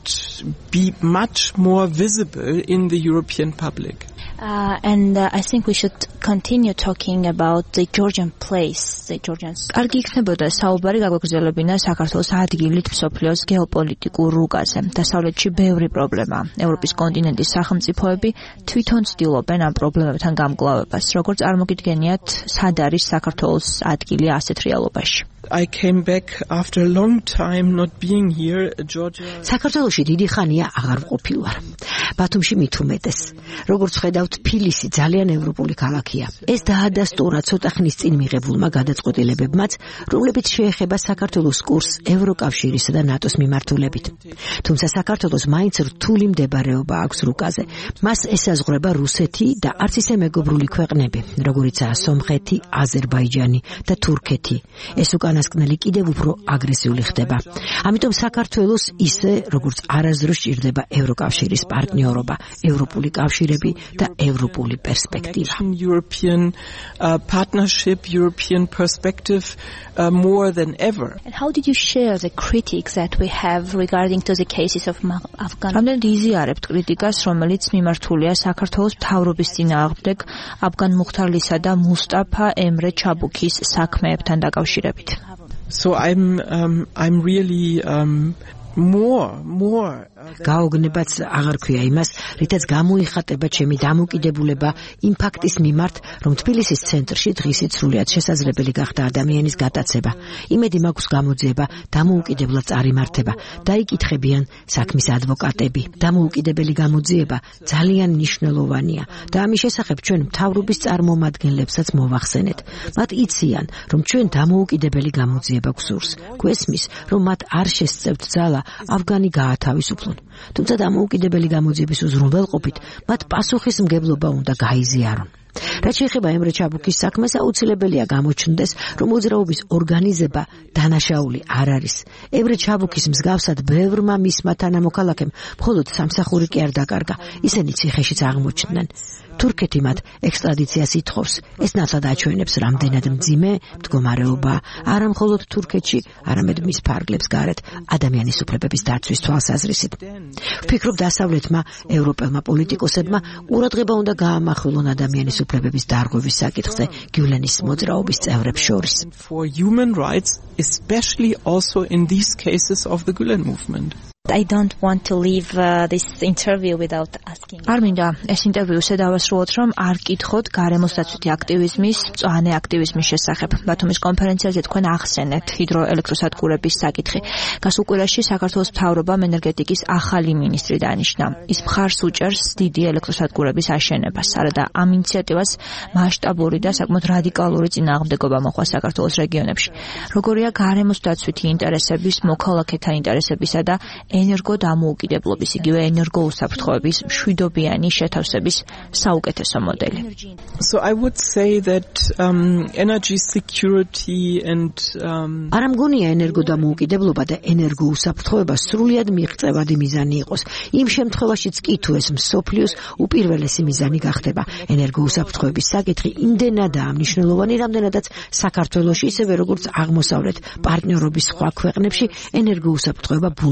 be much more visible in the European public. Uh, and uh, I think we should continue talking about the Georgian place, the Georgians. კარგი იქნებოდა საუბარი გაგვეგრძელებინა საქართველოს ადგილით მსოფლიოს გეოპოლიტიკურ რუკაზე. დასავლეთში ბევრი პრობლემაა. ევროპის კონტინენტის სახელმწიფოები თვითონ ცდილობენ ამ პრობლემებთან გამკლავებას. როგორც წარმოგიდგენიათ, სად არის საქართველოს ადგილი ასეთ რეალობაში? I came back after a long time not being here, Georgia. საქართველოში დიდი ხანია აღარ ვყოფილვარ. ბათუმში მით უმეტეს. როგორც ხედავთ, თბილისი ძალიან ევროპული ქალაქია. ეს დაადასტურა ცოტა ხნის წინ მიღებულმა გადაწყვეტილებებმაც, რომლებიც შეეხება საქართველოს კურსს ევროკავშირისა და ნატოს მიმართულებით. თუმცა საქართველოს მაინც რთული მდებარეობა აქვს რუკაზე. მას ესაზღვრება რუსეთი და არც ისე მეგობრული ქვეყნები, როგორიცაა სომხეთი, აზერბაიჯანი და თურქეთი. ეს უკანასკნელი კიდევ უფრო აგრესიული ხდება. ამიტომ საქართველოს ისე, როგორც არასდროს ჭირდება ევროკავშირის პარტნიორობა, ევროპული კავშირები და ევროპული პერსპექტივა. European uh, partnership, European perspective uh, more than ever. And how did you share the critics that we have regarding to the cases of Afghan? რამდენად იზიარებთ კრიტიკას, რომელიც მიმართულია საქართველოს მთავრობის წინააღმდეგ აფგან მუხთარლისა და მუსტაფა ემრე ჩაბუქის საქმეებთან დაკავშირებით? So I'm um, I'm really um, more more გაოგნებაც აღარ ქვია იმას, რითაც გამოიხატება ჩემი დამოკიდებულება იმ ფაქტის მიმართ, რომ თბილისის ცენტრში დღისით სრულიად შესაძლებელი გახდა ადამიანის გატაცება. იმედი მაქვს გამოძიება დამოუკიდებლად წარიმართება. დაიკითხებიან საქმის ადვოკატები. დამოუკიდებელი გამოძიება ძალიან მნიშვნელოვანია და ამის შესახებ ჩვენ მთავრობის წარმომადგენლებსაც მოვახსენეთ. მათ იციან, რომ ჩვენ დამოუკიდებელი გამოძიება გსურს. გვესმის, რომ მათ არ შესწევთ ძალა აფგანი გაათავისუფლონ. თუმცა დამოუკიდებელი გამოძიების უზრუნველყოფით მათ პასუხისმგებლობა უნდა გაიზიარონ. რაც შეეხება ემრე ჩაბუქის საქმეს, აუცილებელია გამოჩნდეს, რომ მოძრაობის ორგანიზება დანაშაული არ არის. ემრე ჩაბუქის მსგავსად ბევრმა მისმა თანამოქალაქემ მხოლოდ სამსახური კი არ დაკარგა, ისინი ციხეშიც აღმოჩნდნენ. თურქეთი მათ ექსტრადიციას ითხოვს. ეს ნათლად აჩვენებს, რამდენად მძიმე მდგომარეობა არა მხოლოდ თურქეთში, არამედ მის ფარგლებს გარეთ ადამიანის უფლებების დაცვის თვალსაზრისით. ვფიქრობ, დასავლეთმა ევროპელმა პოლიტიკოსებმა ყურადღება უნდა გაამახვილონ ადამიანის უფლებების დარღვევის საკითხზე გიულენის მოძრაობის წევრებს შორის. For human rights, especially also in these cases of the Gülen movement. I don't want to leave uh, this interview without asking. არ მინდა ეს ინტერვიუსე დავასრულოთ, რომ არ კითხოთ გარემოსდაცვითი აქტივიზმის, მწვანე აქტივიზმის შესახებ. ბათუმის კონფერენციაზე თქვენ ახსენეთ ჰიდროელექტროსადგურების საკითხი. გასულ კვირაში საქართველოს მთავრობამ ენერგეტიკის ახალი მინისტრი დანიშნა. ის მხარს უჭერს დიდი ელექტროსადგურების აშენებას. არადა ამ ინიციატივას მასშტაბური და საკმაოდ რადიკალური წინააღმდეგობა მოხდა საქართველოს რეგიონებში. როგორია გარემოსდაცვითი ინტერესების, მოქალაქეთა ინტერესებისა და ენერგო დამოუკიდებლობის, იგივე ენერგო უსაფრთხოების მშვიდობიანი შეთავსების საუკეთესო მოდელი. So I would say that um, energy security and um, არა მგონია ენერგო დამოუკიდებლობა და ენერგო უსაფრთხოება სრულიად მიღწევადი მიზანი იყოს. იმ შემთხვევაშიც კი თუ ეს მსოფლიოს უპირველესი მიზანი გახდება. ენერგო უსაფრთხოების საკითხი იმდენადაა მნიშვნელოვანი, რამდენადაც საქართველოში, ისევე როგორც აღმოსავლეთ პარტნიორობის სხვა ქვეყნებში ენერგო უსაფრთხოება ბუნებრივ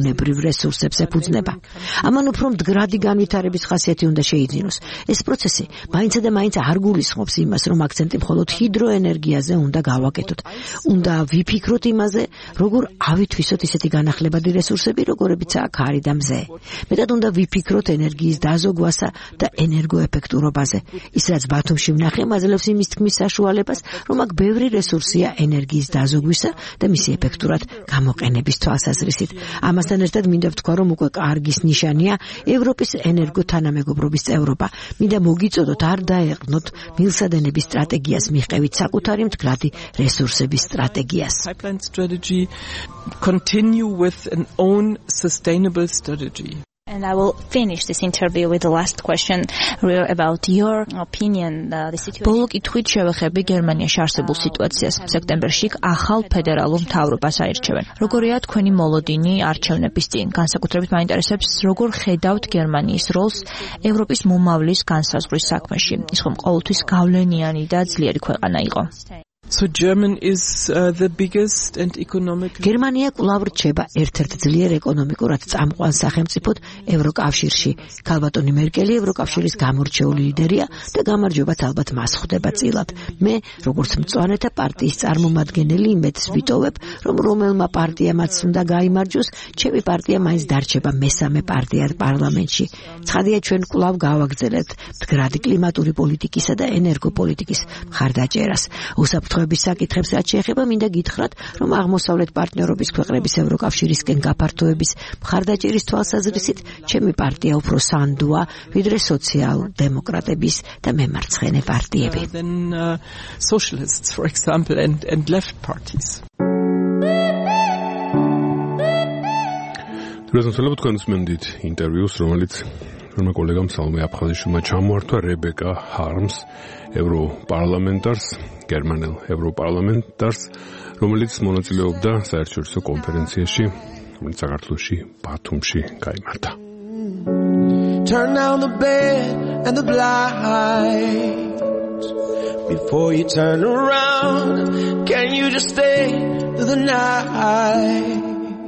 რესურსებს ეფუძნება. ამან უფრო მდგრადი განვითარების ხასიათი უნდა შეიძინოს. ეს პროცესი მაინცდა და მაინც არ გულისხმობს იმას, რომ აქცენტი მხოლოდ ჰიდროენერგიაზე უნდა გავაკეთოთ. უნდა ვიფიქროთ იმაზე, როგორ ავითვისოთ ისეთი განახლებადი რესურსები, როგორებიცაა ქარი და მზე. მეტად უნდა ვიფიქროთ ენერგიის დაზოგვასა და ენერგოეფექტურობაზე. ის რაც ბათუმში ვნახე, აძლევს იმის თქმის საშუალებას, რომ აქ ბევრი რესურსია ენერგიის დაზოგვისა და მისი ეფექტურად გამოყენების თვალსაზრისით. ამასთან ერთად მინდა ვთქვა, რომ უკვე კარგის ნიშანია ევროპის ენერგოთანამეგობრობის წევრობა. მინდა მოგიწოდოთ, არ დაეყრდნოთ მილსადენების სტრატეგიას მიღებით საკუთარი მდგრადი რესურსების სტრატეგიას. Pipeline strategy, continue with an own sustainable strategy. And I will finish this interview with the last question about your opinion. Uh, the situation. ბოლო კითხვით შევეხები გერმანიაში არსებულ სიტუაციას. სექტემბერში ახალ ფედერალურ მთავრობას აირჩევენ. როგორია თქვენი მოლოდინი არჩევნების წინ? განსაკუთრებით მაინტერესებს, როგორ ხედავთ გერმანიის როლს ევროპის მომავლის განსაზღვრის საქმეში? ის ხომ ყოველთვის გავლენიანი და ძლიერი ქვეყანა იყო. So German is uh, the biggest and economically გერმანია კვლავ რჩება ერთ-ერთ ძლიერ ეკონომიკურად წამყვან სახელმწიფოდ ევროკავშირში. ქალბატონი მერკელი ევროკავშირის გამორჩეული ლიდერია და გამარჯვებაც ალბათ მას ხვდება წილად. მე, როგორც მწვანეთა პარტიის წარმომადგენელი, იმედს ვიტოვებ, რომ რომელმა პარტიამაც უნდა გაიმარჯვოს, ჩემი პარტია მაინც დარჩება მესამე პარტიად პარლამენტში. ცხადია, ჩვენ კვლავ გავაგრძელებთ მდგრადი კლიმატური პოლიტიკისა და ენერგოპოლიტიკის მხარდაჭერას. უსაფრთხო საკითხებს რაც შეეხება, მინდა გითხრათ, რომ აღმოსავლეთ პარტნიორობის ქვეყნების ევროკავშირისკენ გაფართოების მხარდაჭერის თვალსაზრისით ჩემი პარტია უფრო სანდოა, ვიდრე სოციალ-დემოკრატების და მემარცხენე პარტიები. than uh, socialists, for example, and and left parties. დროშანსალობ თქვენს მენდით ინტერვიუს, რომელიც რომელ კოლეგამ სალმე აფხაზიშვილმა ჩამოართვა რებეკა ჰარმს, ევროპარლამენტარს, გერმანელ ევროპარლამენტარს, რომელიც მონაწილეობდა საერთაშორისო კონფერენციაში, რომელიც საქართველოში ბათუმში გაიმართა. Turn down the bed and the blinds before you turn around. Can you just stay through the night?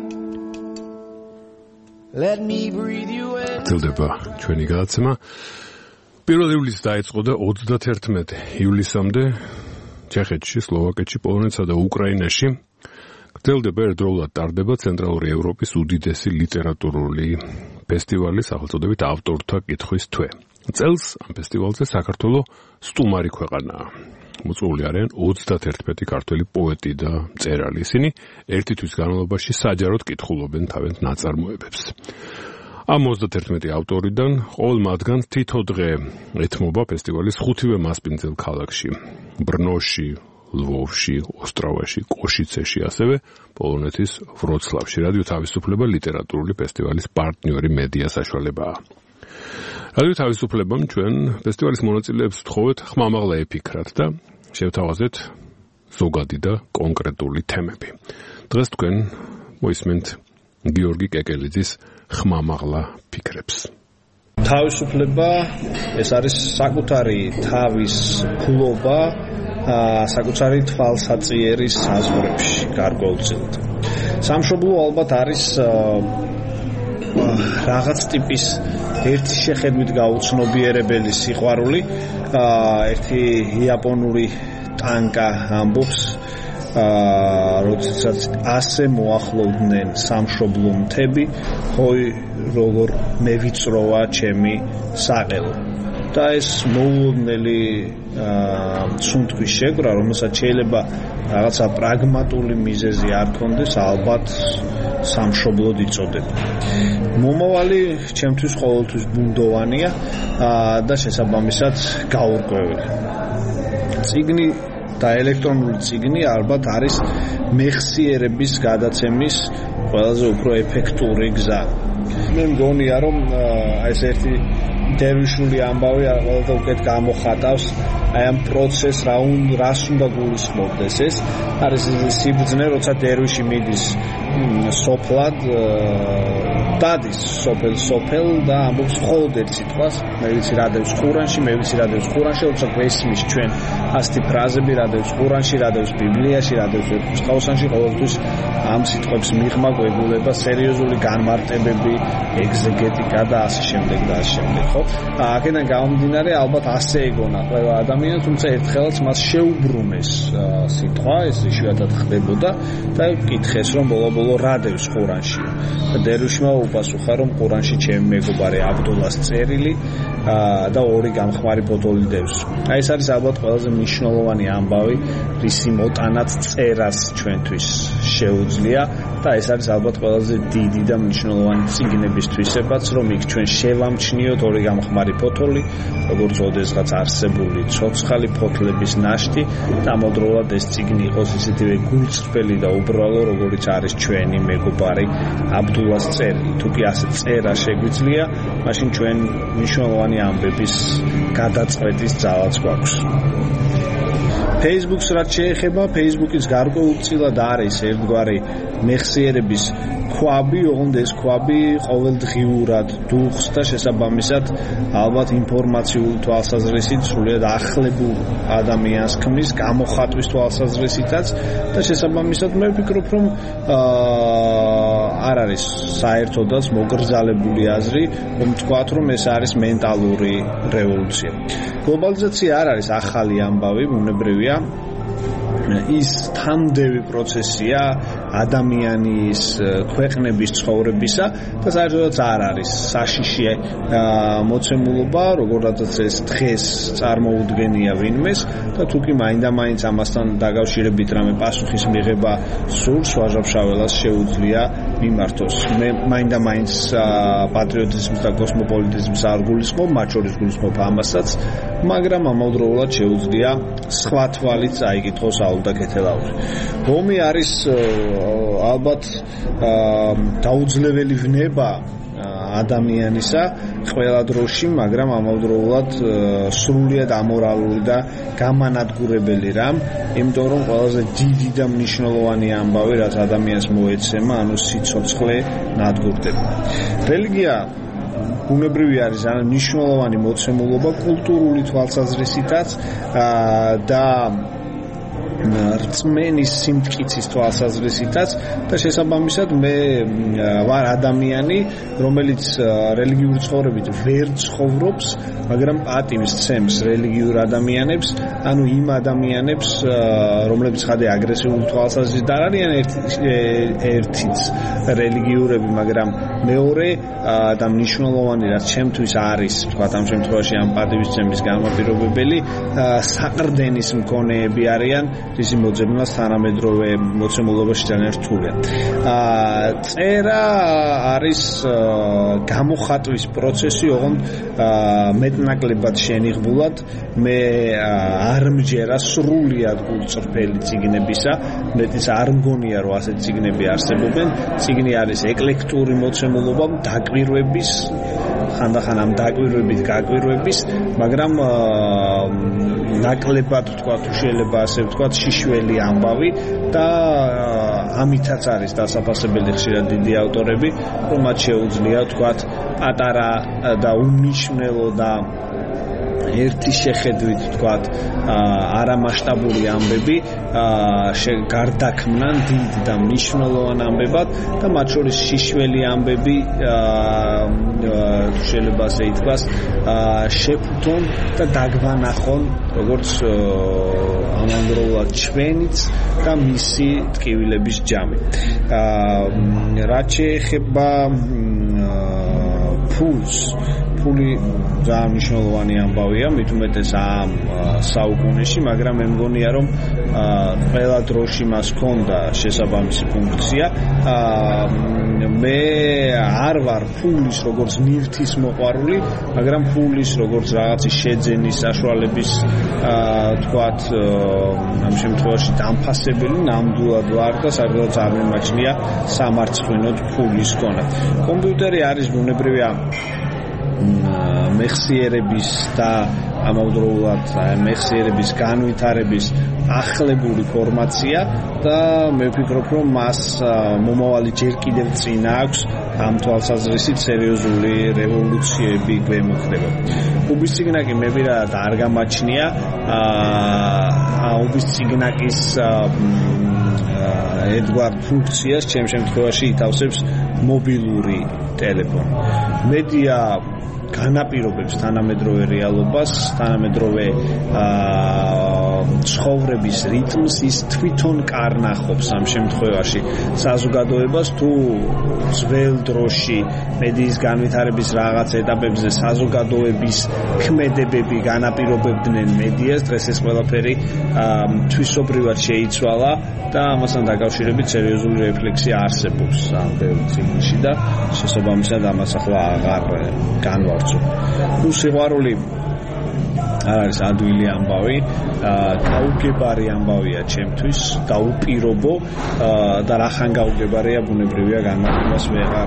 Let me breathe you in. წელდება ჩვენი გადაცემა. პირველი ივლისი დაიწყო და ოცდაათი ივლისამდე ჩეხეთში, სლოვაკეთში, პოლონეთსა და უკრაინაში გრძელდება ერთდროულად ტარდება ცენტრალური ევროპის უდიდესი ლიტერატურული ფესტივალი, სახელწოდებით ავტორთა კითხვის თვე. წელს ამ ფესტივალზე საქართველოს სტუმარი ქვეყანაა. მოწვეული არიან ოცდაათი ქართველი პოეტი და მწერალი. ისინი ერთი თვის განმავლობაში საჯაროდ კითხულობენ თავიანთ ნაწარმოებებს. ამ ოცდაათი ავტორიდან ყოველ მათგანს თითო დღე ეთმობა ფესტივალის ხუთივე მასპინძელ ქალაქში: ბრნოში, ლვოვში, ოსტროვაში, კოშიცეში, ასევე პოლონეთის ვროცლავში. რადიო თავისუფლება ლიტერატურული ფესტივალის პარტნიორი მედია საშუალებაა. რადიო თავისუფლებამ ჩვენ ფესტივალის მონაწილეებს ვთხოვეთ ხმამაღლა ეფიქრათ და შევთავაზეთ ზოგადი და კონკრეტული თემები. დღეს თქვენ მოისმენთ გიორგი კეკელიძის ხმამაღლა ფიქრებს. თავისუფლება ეს არის საკუთარი თავის ფლობა, საკუთარი თვალსაწიერის საზღვრებში გარკვეულწილად. სამშობლო ალბათ არის რაღაც ტიპის ერთი შეხედვით გაუცნობიერებელი სიყვარული, ერთი იაპონური ტანკა ამბობს, როდესაც ასე მოახლოვდნენ სამშობლო მთები, ხოი როგორ მევიწროვა ჩემი საყელო. და ეს მოულოდნელი სუნთქვის შეკრა, რომელსაც შეიძლება რაღაცა პრაგმატული მიზეზი არ ქონდეს, ალბათ სამშობლოდ იწოდება. მომავალი ჩემთვის ყოველთვის ბუნდოვანია და შესაბამისად გაურკვეველი. წიგნი და ელექტრონული წიგნი ალბათ არის მეხსიერების გადაცემის ყველაზე უფრო ეფექტური გზა. მე მგონია, რომ ეს ერთი დერვიშული ამბავი ყველა უკეთ გამოხატავს აი ამ პროცესს, რა უნდა რას უნდა გულისხმობდეს. ეს არის სიბრძნე, როცა დერვიში მიდის სოფლად დადის სოფელ სოფელ და ამბობს მხოლოდ ერთ სიტყვას, მე ვიცი რა დევს ყურანში, მე ვიცი რა დევს ყურანში, როცა გვესმის ჩვენ ასეთი ფრაზები რა დევს ყურანში, რა დევს ბიბლიაში, რა დევს ღვთაოსანში, ყოველთვის ამ სიტყვებს მიღმა გვეგულება სერიოზული განმარტებები, ეგზეგეტიკა და ასე შემდეგ და ასე შემდეგ, ხო? აქედან გამომდინარე ალბათ ასე ეგონა ყველა ადამიანი, თუმცა ერთხელაც მას შეუბრუნეს სიტყვა, ეს იშვიათად ხდებოდა და კითხეს რომ ბოლო-ბოლო რა დევს ყურანში. და დერვიშმა უპასუხა რომ ყურანში ჩემი მეგობარი აბდულას წერილი და ორი გამხმარი ბოთოლი დევს. აი ეს არის ალბათ ყველაზე მნიშვნელოვანი ამბავი, რისი მოტანაც წერას ჩვენთვის შეუძლია და ეს არის ალბათ ყველაზე დიდი და მნიშვნელოვანი წიგნებისთვისაც, რომ იქ ჩვენ შევამჩნიოთ ორი გამხმარი ბოთოლი, როგორც ოდესღაც არსებული ცოცხალი ფოთლების ნაშთი და ამავდროულად ეს წიგნი იყოს ისეთივე გულწრფელი და უბრალო, როგორიც არის ჩვენი მეგობარი აბდულას წერილი. თუ კი ასე წერა შეგვიძლია, მაშინ ჩვენ მნიშვნელოვანი ამბების გადაწყვეტის ძალაც გვაქვს. Facebook-ს რაც შეეხება, Facebook-ის გარკვეულწილად არის ერთგვარი მეხსიერების ქვაბი, ოღონდ ეს ქვაბი ყოველდღიურად დუხს და შესაბამისად ალბათ ინფორმაციული თვალსაზრისით სრულიად ახლებულ ადამიანს ქმნის, გამოხატვის თვალსაზრისითაც და შესაბამისად მე ვფიქრობ, რომ არ არის საერთოდაც მოგრძალებული აზრი, რომ თქვათ, რომ ეს არის მენტალური რევოლუცია. გლობალიზაცია არ არის ახალი ამბავი, ბუნებრივია. ის თამდევი პროცესია ადამიანის ქვეყნების ცხოვრებისა და საერთოდაც არ არის საშიში მოცემულობა, როგორადაც ეს დღეს წარმოუდგენია ვინმეს და თუკი მაინდა-მაინც ამასთან დაკავშირებით რამე პასუხის მიღება სურს, ვაჟა-ფშაველას შეუძლია მიმართოს. მე მაინდა-მაინც პატრიოტიზმს და კოსმოპოლიტიზმს არ გულისხმობ, მათ შორის გულისხმობ ამასაც, მაგრამ ამავდროულად შეუძლია სხვა თვალით აიკითხოს და კეთილაური. ომი არის ალბათ დაუძლეველი ვნება ადამიანისა ყველა დროში, მაგრამ ამავდროულად სრულიად ამორალური და გამანადგურებელი რამ, იმიტომ რომ ყველაზე დიდი და მნიშვნელოვანი ამბავი, რაც ადამიანს მოეცემა, ანუ სიცოცხლე ნადგურდება. რელიგია ბუნებრივი არის მნიშვნელოვანი მოცემულობა კულტურული თვალსაზრისითაც და რწმენის სიმტკიცის თვალსაზრისითაც და შესაბამისად მე ვარ ადამიანი, რომელიც რელიგიური ცხოვრებით ვერ ცხოვრობს, მაგრამ პატივს ცემს რელიგიურ ადამიანებს, ანუ იმ ადამიანებს, რომლებიც ხადე აგრესიული თვალსაზრისით არ არიან ერთიც რელიგიურები, მაგრამ მეორე და მნიშვნელოვანი რაც ჩემთვის არის, თქვათ ამ შემთხვევაში ამ პატივის ცემის განმაპირობებელი, საყრდენის მქონეები არიან, რისი მოძებნას თანამედროვე მოცემულობაში ძალიან რთულია. წერა არის გამოხატვის პროცესი, ოღონდ მეტნაკლებად შენიღბულად მე არ მჯერა სრულიად გულწრფელი წიგნებისა, მეტიც არ მგონია რომ ასეთი წიგნები არსებობენ. წიგნი არის ეკლექტური მოცემულობა, დაკვირვების, ხანდახან ამ დაკვირვებით გაკვირვების, მაგრამ ნაკლებად თქვა თუ შეიძლება ასე ვთქვა შიშველი ამბავი და ამითაც არის დასაფასებელი ხშირად დიდი ავტორები, რომ მათ შეუძლია თქვა პატარა და უმნიშვნელო და ერთი შეხედვით თქვათ არამასშტაბური ამბები გარდაქმნან დიდ და მნიშვნელოვან ამბებად და მათ შორის შიშველი ამბები შეიძლება ასე ითქვას შეფუთონ და დაგვანახონ როგორც ამავდროულად ჩვენიც და მისი ტკივილების ჯამი. რაც შეეხება ფულს, ფული ძალიან მნიშვნელოვანი ამბავია, მით უმეტეს ამ საუკუნეში, მაგრამ მე მგონია რომ ყველა დროში მას ჰქონდა შესაბამისი ფუნქცია. მე არ ვარ ფულის როგორც ნივთის მოყვარული, მაგრამ ფულის როგორც რაღაცის შეძენის საშუალების თქვათ ამ შემთხვევაში დამფასებელი ნამდვილად ვარ და საერთოდ არ მიმაჩნია სამარცხვინოდ ფულის ქონა. კომპიუტერი არის ბუნებრივია მეხსიერების და ამავდროულად მეხსიერების განვითარების ახალებული ფორმაცია და მე ვფიქრობ, რომ მას მომავალი ჯერ კიდევ წინა აქვს ამ თვალსაზრისით სერიოზული რევოლუციები გვემოხდება. უბის ციგნაკი მე ვირად არ გამაჩნია აა უბის ციგნაკის ერთგვარ ფუნქციას ჩემ შემთხვევაში ითავსებს მობილური ტელეფონი. მედია განაპირობებს თანამედროვე რეალობას, თანამედროვე ცხოვრების რიტმს, ის თვითონ კარნახობს ამ შემთხვევაში საზოგადოებას თუ ძველ დროში მედიის განვითარების რაღაც ეტაპებზე საზოგადოების ქმედებები განაპირობებდნენ მედიას, დღეს ეს ყველაფერი თვისობრივად შეიცვალა და ამასთან დაკავშირებით სერიოზული რეფლექსია არსებობს ამ ციგნში და შესაბამისად ამას ახლა აღარ განვარცო. ნუ სიყვარული არ არის ადვილი ამბავი, გაუგებარი ამბავია ჩემთვის, დაუპირობო და რახან გაუგებარია ბუნებრივია განმარტებას ვეღარ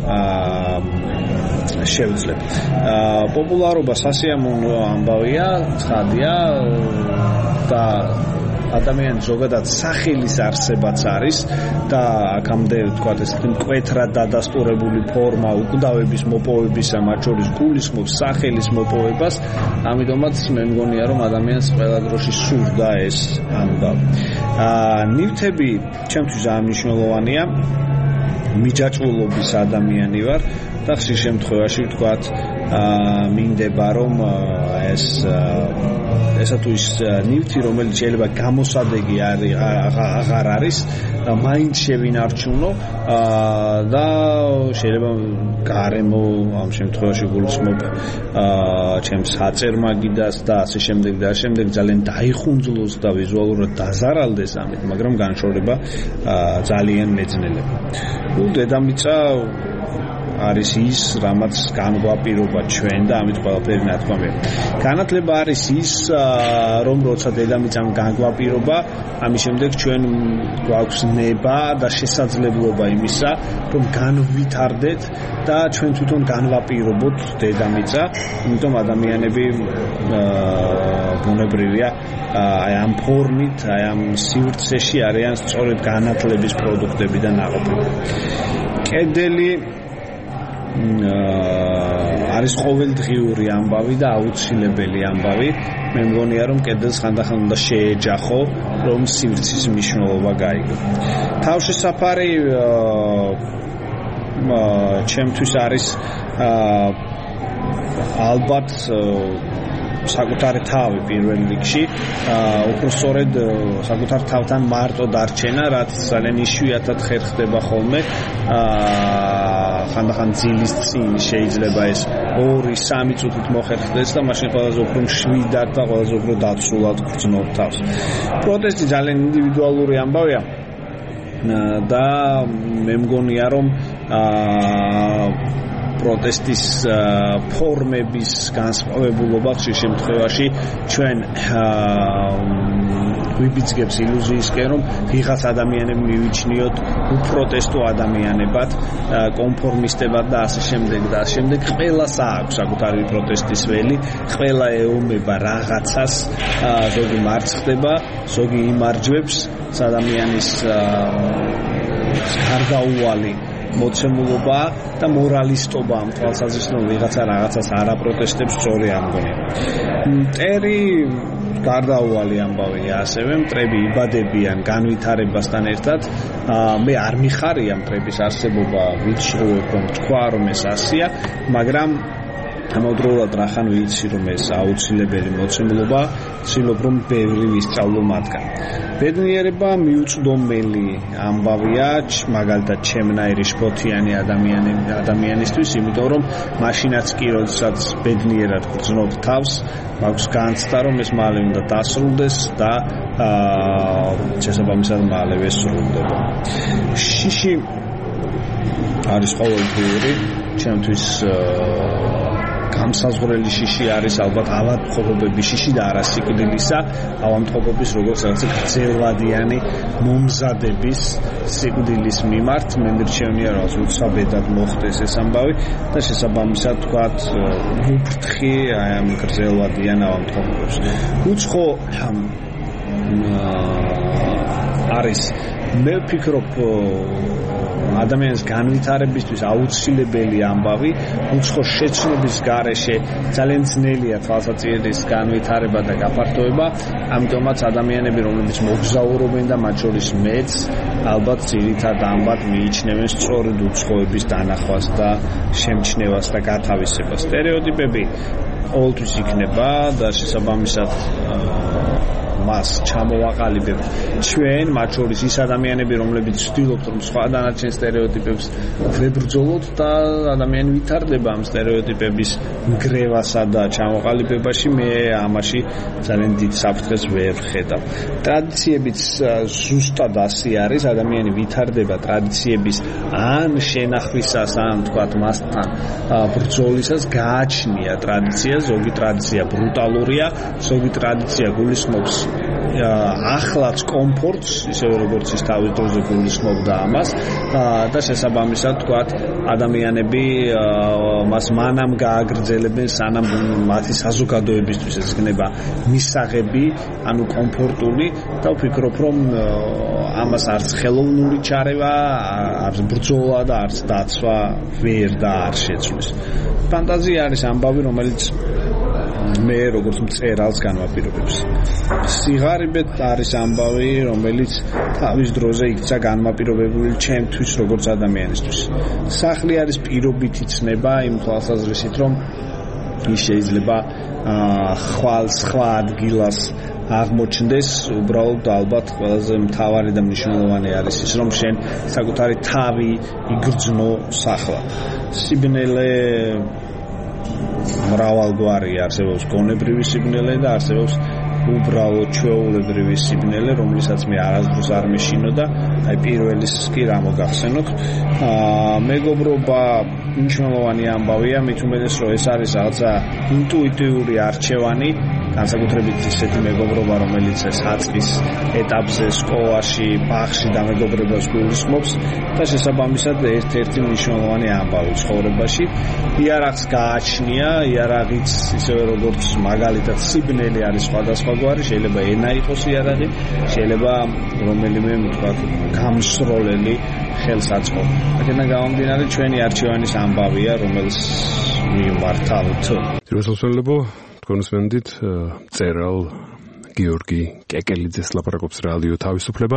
შევძლებ. პოპულარობა სასიამოვნო ამბავია, ცხადია და ადამიანის ზოგადად სახელის არსებაც არის და აქამდე თქვა ეს მკვეთრად დადასტურებული ფორმა უკვდავების მოპოვებისა, მათ შორის გულისხმობს სახელის მოპოვებას, ამიტომაც მე მგონია რომ ადამიანს ყველა დროში სურდა ეს ამბავი. აა ნივთები ჩემთვის ძალიან მნიშვნელოვანია. მიჯაჭვულობის ადამიანი ვარ და ხშირ შემთხვევაში ვთქვათ აა მინდება რომ ეს ესა თუ ის ნივთი რომელიც შეიძლება გამოსადეგი აღარ არის და მაინც შევინარჩუნო და შეიძლება გარემო ამ შემთხვევაში გულისხმობ ჩემს აწარმაგიდას და ასე შემდეგ და ასე შემდეგ ძალიან დაიხუნძლოს და ვიზუალურად დაზარალდეს ამით, მაგრამ განშორება ძალიან მეძნელება. ნუ დედამიწა არის ის, რამაც განგვაპირობა ჩვენ და ამით ყველაფერი ნათქვამია. განათლება არის ის, რომ როცა დედამიწამ განგვაპირობა, ამის შემდეგ ჩვენ გვაქვს ნება და შესაძლებლობა იმისა, რომ განვითარდეთ და ჩვენ თვითონ განვაპირობოთ დედამიწა, იმიტომ ადამიანები ბუნებრივია აი ამ ფორმით, აი ამ სივრცეში არიან სწორედ განათლების პროდუქტები და ნაყოფები. კედელი არის ყოველდღიური ამბავი და აუცილებელი ამბავი. მე მგონია რომ კედელს ხანდახან უნდა შეეჯახო, რომ სივრცის მნიშვნელობა გაიგო. თავშესაფარი ჩემთვის არის ალბათ საკუთარი თავი პირველ რიგში, უფრო სწორედ საკუთარ თავთან მარტო დარჩენა, რაც ძალიან იშვიათად ხერხდება ხოლმე. ხანდახან ძილის წინ შეიძლება ეს ორი სამი წუთით მოხერხდეს და მაშინ ყველაზე უფრო მშვიდად და ყველაზე უფრო დაცულად გრძნობ თავს. პროტესტი ძალიან ინდივიდუალური ამბავია და მე მგონია რომ პროტესტის ფორმების განსხვავებულობა ხშირ შემთხვევაში ჩვენ ვიბიძგებს ილუზიისკენ, რომ ვიღაც ადამიანები მივიჩნიოთ უპროტესტო ადამიანებად, კონფორმისტებად და ასე შემდეგ და ასე შემდეგ. ყველას აქვს საკუთარი პროტესტის ველი, ყველა ეომება რაღაცას, ზოგი მარცხდება, ზოგი იმარჯვებს ადამიანის გარდაუვალი მოცემულობა და მორალისტობა ამ თვალსაზრისით, რომ ვიღაცა რაღაცას არ აპროტესტებს, სწორი ამგონია. მტერი გარდაუვალი ამბავია ასევე, მტრები იბადებიან განვითარებასთან ერთად. მე არ მიხარია მტრების არსებობა, ვიცრუებ რომ თქვა რომ ეს ასია, მაგრამ ამავდროულად რახან ვიცი რომ ეს აუცილებელი მოცემულობა, ვცდილობ რომ ბევრი ვისწავლო მათგან. ბედნიერება მიუწვდომელი ამბავია, მაგალითად ჩემნაირი შფოთიანი ადამიანისთვის, იმიტომ რომ მაშინაც კი როდესაც ბედნიერად გრძნობ თავს, მაქვს განცდა რომ ეს მალე უნდა დასრულდეს და შესაბამისად მალევე სრულდება. შიში არის ყოველდღიური, ჩემთვის გამსაზღვრელი შიში არის ალბათ ავადმყოფობების შიში და არა სიკვდილისა, ავადმყოფობის როგორც რაღაც გრძელვადიანი მომზადების სიკვდილის მიმართ. მე მირჩევნია რაღაც უცაბედად მოხდეს ეს ამბავი და შესაბამისად თქვათ უფრთხი აი ამ გრძელვადიან ავადმყოფობებს. უცხო არის მე ვფიქრობ ადამიანის განვითარებისთვის აუცილებელი ამბავი, უცხო შეცნობის გარეშე ძალიან ძნელია თვალსაჩინოს განვითარება და გაფართოება, ამიტომაც ადამიანები, რომლებიც მოგზაურობენ და მათ შორის მეც, ალბათ ძირითად ამბად მიიჩნევენ სწორედ უცხოების დანახვას და შემჩნევას და გათავისებას. სტერეოტიპები ყოველთვის იქნება და შესაბამისად მას ჩამოვაყალიბებ ჩვენ, მათ შორის ის ადამიანები, რომლებიც ვცდილობთ, რომ სხვა დანარჩენ სტერეოტიპებს ვებრძოლოთ და ადამიანი ვითარდება ამ სტერეოტიპების ნგრევასა და ჩამოყალიბებაში, მე ამაში ძალიან დიდ საფრთხეს ვერ ვხედავ. ტრადიციებიც ზუსტად ასე არის, ადამიანი ვითარდება ტრადიციების ან შენახვისას, ან თქვათ მასთან ბრძოლისას გააჩნია ტრადიცია, ზოგი ტრადიცია ბრუტალურია, ზოგი ტრადიცია გულისხმობს ახლაც კომფორტს, ისევე როგორც ის თავის დროზე გულისხმობდა ამას და შესაბამისად თქვათ ადამიანები მას მანამ გააგრძელებენ, სანამ მათი საზოგადოებისთვის ეს იქნება მისაღები, ანუ კომფორტული და ვფიქრობ, რომ ამას არც ხელოვნური ჩარევა, არც ბრძოლა და არც დაცვა ვერ და არ შეცვლის. ფანტაზია არის ამბავი, რომელიც მე როგორც მწერალს განვაპირობებს. სიღარიბე არის ამბავი, რომელიც თავის დროზე იქცა განმაპირობებული ჩემთვის როგორც ადამიანისთვის. სახლი არის პირობითი ცნება იმ თვალსაზრისით, რომ ის შეიძლება ხვალ სხვა ადგილას აღმოჩნდეს, უბრალოდ ალბათ ყველაზე მთავარი და მნიშვნელოვანი არის ის, რომ შენ საკუთარი თავი იგრძნო სახლად. სიბნელე მრავალგვარი არსებობს, გონებრივი სიბნელე და არსებობს უბრალოდ ჩვეულებრივი სიბნელე, რომლითაც მე არასდროს არ მეშინო და აი პირველის კი რა მოგახსენოთ. აა მეგობრობა მნიშვნელოვანი ამბავია, მით უმეტეს რომ ეს არის რაღაცა ინტუიტიური არჩევანი, განსაკუთრებით ისეთი მეგობრობა, რომელიც ეს აწყის ეტაპზე, სკოლაში, ბაღში და მეგობრობას გულისხმობს და შესაბამისად ერთ-ერთი მნიშვნელოვანი ამბავი ცხოვრებაში. იარაღს გააჩნია, იარაღიც ისევე როგორც მაგალითად სიბნელე არის სხვადასხვაგვარი, შეიძლება ენა იყოს იარაღი, შეიძლება რომელიმე თქვა გამსროლელი ხელსაწყო. აქედან გამომდინარე ჩვენი არჩევანის ამბავია, რომელს მივმართავთ. ძიროსასწორლებო თქვენ უსმენთ მწერალ გიორგი კეკელიძეს ლაპარაკობს რადიო თავისუფლება.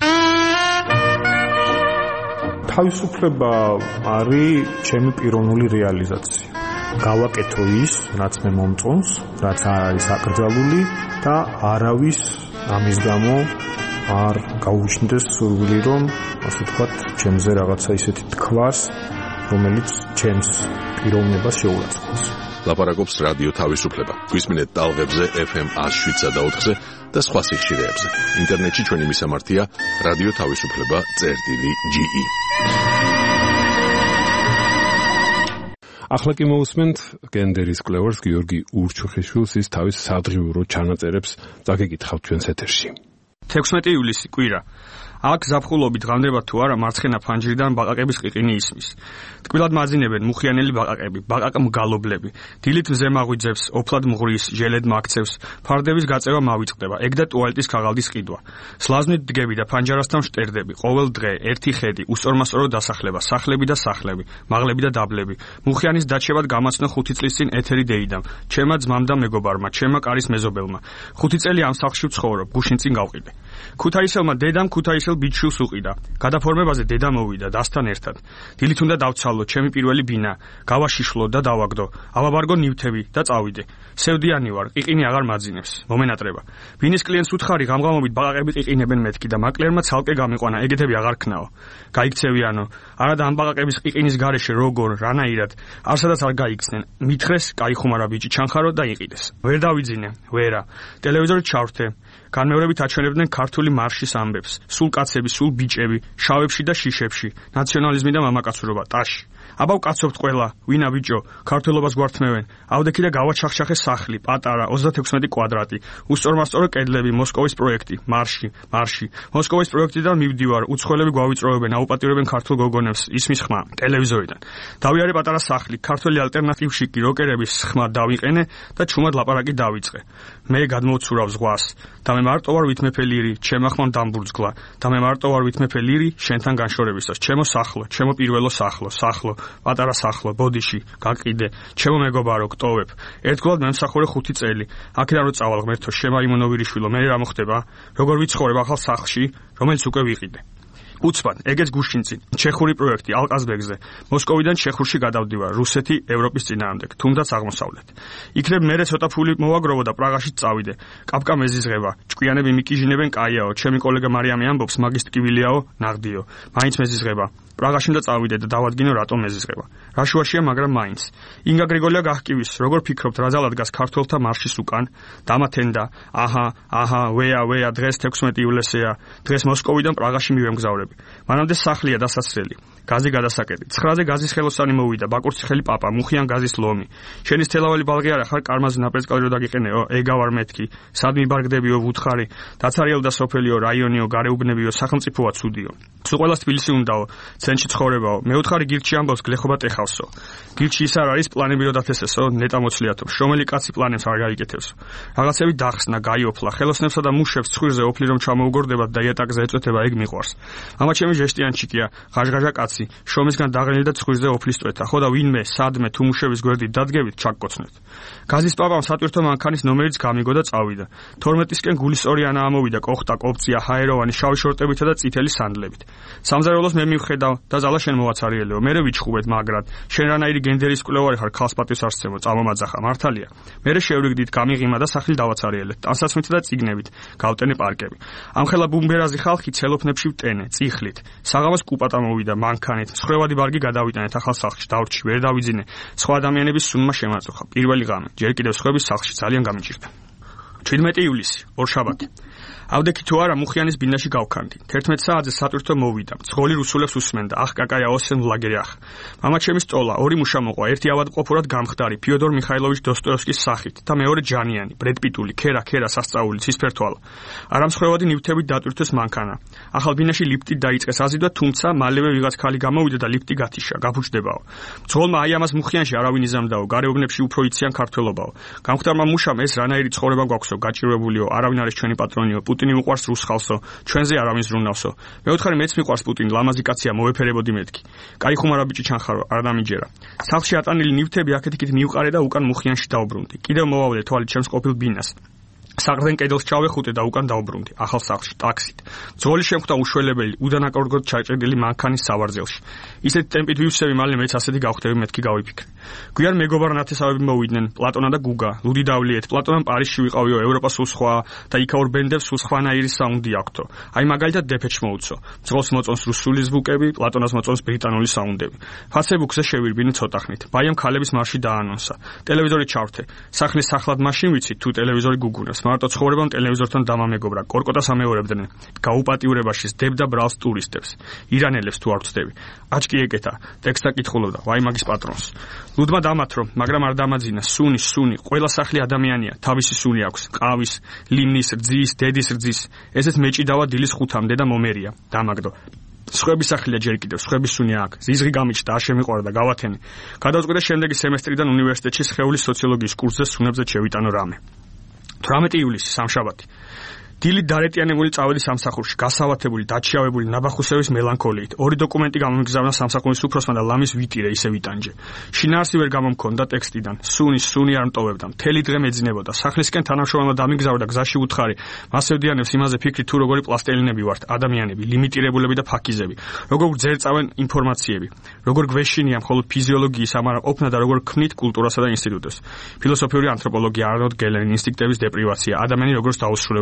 თავისუფლება არის ჩემი პიროვნული რეალიზაცია. გავაკეთო ის, რაც მე მომწონს, რაც არ არის აკრძალული და არავის ამის გამო არ გაუჩნდეს სურვილი, რომ ასე ვთქვათ, ჩემზე რაღაცა ისეთი თქვას, რომელიც ჩემს პიროვნებას შეურაცხყოფს. ლაპარაკობს რადიო თავისუფლება. გვისმინეთ ტალღებზე ეფ ემ one oh seven და ოთხზე და სხვა სიხშირეებზე. ინტერნეტში ჩვენი მისამართია რადიო თავისუფლება წერტილი ჯი ი. ახლა კი მოусმენთ გენდერის კვლევარს გიორგი ურჩუხიშვილს, ის თავის სადღიურო ჩანაწერებს წაგეკითხავთ ჩვენს ეთერში. თექვსმეტი ივლისი კვირა. აქ ზაფხულობით ღამდება თუ არა მარცხენა ფანჯრიდან ბაყაყების ყიყინი ისმის. ტკბილად მაძინებენ მუხიანელი ბაყაყები, ბაყაყ მგალობლები. დილით მზე მაღვიძებს, ოფლად მღრის, ჟელედ მაქცევს, ფარდების გაწევა მავიწყდება, ეგ და ტუალეტის ქაღალდის ყიდვა. სლაზნით დგები და ფანჯარასთან შტერდები, ყოველ დღე ერთი ხედი, უსწორმასწორო დასახლება, სახლები და სახლები, მაღლები და დაბლები. მუხიანის დაჩევად გამაცნო ხუთი წლის წინ ეთერი დეიდამ, ჩემა ძმამ და მეგობარმა, ჩემა კარის მეზობელმა. ხუთი წელი ამ სახლში ვცხოვრობ, გუშინ წინ გავყიდე. ქუთაისელმა დედამ ქუთაისელ ბიჭშვილს უყიდა. გადაფორმებაზე დედა მოვიდა დასთან ერთად. დილით უნდა დავცალო ჩემი პირველი ბინა, გავაშიშლო და დავაგდო. ავაბარგო ნივთები და წავიდე. სევდიანი ვარ, ყიყინი აღარ მაძინებს. მომენატრება. ბინის კლიენტს უთხარი ღამღამობით ბაყაყები ყიყინებენ მეთქი და მაკლერმა ცალკე გამიყვანა, ეგეთები აღარ ქნაო. გაიქცევიანო. არადა ამ ბაყაყების ყიყინის გარეშე როგორ, რანაირად, არსადაც არ გაიქცნენ. მითხრეს, კაიხუმარა ბიჭი, ჩანხარო და იყიდეს. ვერ დავიძინე, ვერა. ტელევიზორით ჩავრთე. განმეორებით აჩვენებდნენ ქართული მარშის ამბებს. სულ კაცები, სულ ბიჭები, შავებში და შიშებში, ნაციონალიზმი და მამაკაცურობა, ტაში. აბა ვკაცობთ ყველა, ვინა ბიჭო, ქართველობას გვართმევენ. ავდექი და გავაჩახჩახე სახლი, პატარა, ოცდაექვსმეტი კვადრატი, უსწორმასწორო კედლები, მოსკოვის პროექტი, მარში, მარში. მოსკოვის პროექტიდან მივდივარ, უცხოელები გვავიწროებენ, აუპატიურებენ ქართულ გოგონებს, ისმის ხმა, ტელევიზორიდან. დავიარე პატარა სახლი, ქართველი ალტერნატივში კი როკერების ხმა დავიყენე და ჩუმად ლაპარაკი დავიწყე. მე გადმოვცურავ ზღვას და მე მარტო ვარ ვითმეფელირი, ჩემ ახმან დამბურძგლა და მე მარტო ვარ ვითმეფელირი შენთან განშორებისას. ჩემო სახლო, ჩემო პირველო სახლო, სახლო, პატარა სახლო, ბოდიში, გაყიდე, ჩემო მეგობარო, გტოვებ. ერთგვარად მემსახურე ხუთი წელი. აქედან რო წავალ ღმერთო, შემაიმონოვირიშვილო, მე რა მოხდება? როგორ ვიცხოვრებ ახალ სახლში, რომელიც უკვე ვიყიდე? უცბად, ეგეც გუშინწინ, ჩეხური პროექტი ალყაზბეგზე. მოსკოვიდან ჩეხურში გადავდივარ, რუსეთი, ევროპის წინააღმდეგ, თუნდაც აღმოსავლეთ. იქნებ მერე ცოტა ფული მოვაგროვო და პრაღაში წავიდე. კაპკა მეზიზღება, ჭკვიანები მიკიჟინებენ კაიაო, ჩემი კოლეგა მარიამი ამბობს, მაგის ტკივილიაო, ნაღდიო. მაინც მეზიზღება. პრაღაში უნდა წავიდე და დავადგინო რატომ მეზიზღება. რა შუაშია, მაგრამ მაინც. ინგა გრიგოლია გახკივის, როგორ ფიქრობთ, რა ძალად გას ქართველთა მარშის უკან? დამათენდა, აჰა, აჰა, ვეა, ვეა, დღეს თექვსმეტი ივლისია. დღეს მოსკოვიდან პრაღაში მივემგზავრები. მანამდე სახლია დასასრელი. გაზი გადასაკეტი. ცხრაზე გაზის ხელოსანი მოვიდა, ბაკურციხელი პაპა, მუხიან გაზის ლომი. შენი თელავალი ბალღი არა ხარ, კარმაზი ნაპრეწკალი რო დაგიყენეო, ეგა ვარ მეთქი. სად მიბარგდებიო ვუთხარი, დაცარიელ და სოფელიო, რაიონიო, გარეუბნებიო, სახელმწიფოა ცუდიო. სულ ყველას თბილისი უნდაო, ცენტრში ცხოვრებაო. მე უთხარი გირჩი ამბავს, გლეხობა ტეხავსო. გირჩი ის არ არის პლანები რო დათესესო, ნეტა მოცლიათო. შრომელი კაცი პლანებს არ გაიკეთებსო. რაღაცები დახსნა, გაიოფლა, ხელოსნებსა და მუშებს ცხვირზე ოფლი რომ ჩამოუგორდებათ და იატაკზე ეწვეთება, ეგ მიყვარს. მამა ჩემი ჟესტიანჩიკია, ღაჟღაჟა კაცი, შრომისგან დაღლილი და ცხვირზე ოფლის წვეთა. ხო და ვინმე, სადმე, თუ მუშების გვერდით დადგებით, ჩაგკოცნეთ. გაზის პაპამ სატვირთო მანქანის ნომერიც გამიგო და წავიდა. თორმეტისკენ გულის ორი ანა ამოვიდა, კოხტა, კოპწია, ჰაეროვანი, შავი შორტებითა და წითელი სანდლებით. სამზარეულოს მე მივხედავ და ზალა შენ მოვაცარიელეო, მერე ვიჩხუბეთ მაგრად. შენ რანაირი გენდერის კვლევარი ხარ, ქალს პატივს არ სცემო, წამომაძახა, მართალია. მერე შევრიგდით, გამიღიმა და სახლი დავაცარიელეთ. ტანსაცმით და წიგნებით, გავტენე პარკები. ამხელა ბუმბერაზი ხალხი ცელოფნებში ვტენე, წიხლით. საღამოს კუპატა მოვიდა, მანქანით. ცხრევადი ბარგი გადავიტანეთ ახალ სახლში, დავრჩი, ვერ დავიძინე. სხვა ადამიანების სუნმა შემაწუხა. პირველი ღამე, ჯერ კიდევ სხვების სახლში ძალიან გამიჭირდა. შვიდმეტი ივლისი, ორშაბათი. ავდექი თუ არა მუხიანის ბინაში გავქანდი. თერთმეტ საათზე სატვირთო მოვიდა. ძღოლი რუსულებს უსმენდა. ახ კაკაია ოსენ ვლაგერი ახ. მამა ჩემი სტოლა, ორი მუშა მოყვა, ერთი ავადმყოფურად გამხდარი, ფიოდორ მიხაილოვიჩ დოსტოევსკის სახით და მეორე ჯანიანი, ბრედპიტული, ქერა, ქერა, სასწაული, ცისფერთვალა. არამსხვერვადი ნივთებით დატვირთეს მანქანა. ახალ ბინაში ლიფტით დაიწყეს აზიდვა, თუმცა მალევე ვიღაც ქალი გამოვიდა და ლიფტი გათიშა, გაფუჭდებაო. ძღოლმა აი ამას მუხიანში არავინ იზამდაო, გარეუბნებში უფრო იციან ქართველობაო. გამხდარმა მუშამ ეს რანაირი ცხოვრება გვაქვსო, გაჭირვებულიო, არავინ არის ჩვენი პატრონიო. პუტინი უყვარს რუს ხალხსო, ჩვენზე არავინ ზრუნავსო. მე ვთხარი მეც მიყვარს პუტინი, ლამაზი კაცია, მოვეფერებოდი მეთქი. კაი ხუმარა ბიჭი ჩანხარო, არ დამიჯერა. სახლში ატანილი ნივთები აქეთ-იქით მივყარე და უკან მუხიანში დავბრუნდი. კიდევ მოვავდე თვალით ჩემს ყოფილ ბინას. სახლიდან კედელს ჩავეხუტე და უკან დავბრუნდი. ახალ სახლში, ტაქსით. ძღოლი შემხვდა უშველებელი, უდანაკარგოდ ჩაჭედილი მანქანის სავარძელში. ისეთი ტემპით ვივსები, მალე მეც ასეთი გავხდები, მეთქი გავიფიქრე. გვიან მეგობარ ნათესავები მოვიდნენ, პლატონა და გუგა, ლუდი დავლიეთ. პლატონამ პარიზში ვიყავიო, ევროპა სულ სხვა და იქაურ ბენდებს სულ სხვანაირი საუნდი აქვთო. აი მაგალითად დეფეჩ მოუწო. ძღოლს მოწონს რუსული ზვუკები, პლატონას მოწონს ბრიტანული საუნდები. ფაცებუქზე შევირბინე ცოტა ხნით. ბაიამ ქალების მარში დაანონსა. ტელევიზორი ჩავრთე. სახლის სახლად მაშინ ვიცით, თუ ტელევიზორი გუგუნებს. მარტო ცხოვრებამ ტელევიზორთან დამამეგობრა, კორკოტას ამეორებდნენ. გაუპატიურებაში სდებდა ბრალს ტურისტებს. ირანელებს თუ არ ვწდები. აჭკი ეკეთა, ტექსტა კითხულობდა, ვაი მაგის პატრონს. ლუდმა დამათრო, მაგრამ არ დამაძინა. სუნი, სუნი, ყველა სახლი ადამიანია, თავისი სუნი აქვს. ყავის, ლინის, რძის, დედის რძის. ესეც მეჭიდავა დილის ხუთამდე და მომერია. დამაგდო. სხვების სახლია ჯერ კიდევ, სხვების სუნი აქ. ზიზღი გამიჭდა, არ შემიყვარა და გავათენე. გადავწყვიტე შემდეგი სემესტრიდან უნივერსიტეტში სხეულის სოციოლოგიის კურსზე სუნებზე შევიტანო რამე. თვრამეტი ივლისი, სამშაბათი. დილით დარეტიანებული წავედი სამსახურში, გასავათებული, დაჩიავებული ნაბახუსევის მელანქოლიით. ორი დოკუმენტი გამომიგზავნა სამსახურის უფროსმა და ლამის ვიტირე ისე ვიტანჯე. შინაარსი ვერ გამომქონდა ტექსტიდან. სუნი, სუნი არ მტოვებდა. მთელი დღე მეძინებოდა. სახლისკენ თანამშრომელმა დამიგზავნა გზაში უთხარი. მასევდიანებს იმაზე ფიქრი თუ როგორი პლასტელინები ვართ, ადამიანები, ლიმიტირებულები და ფაქიზები. როგორ გძერწავენ ინფორმაციები. როგორ გვეშინია მხოლოდ ფიზიოლოგიის ამარაყოფნა და როგორ ქმნით კულტურასა და ინსტიტუტებს. ფილოსოფიური ანთროპოლოგია, არნოლდ გელენი, ინსტინქტების დეპრივაცია, ადამიანი როგორც დაუსრულებელი არსება.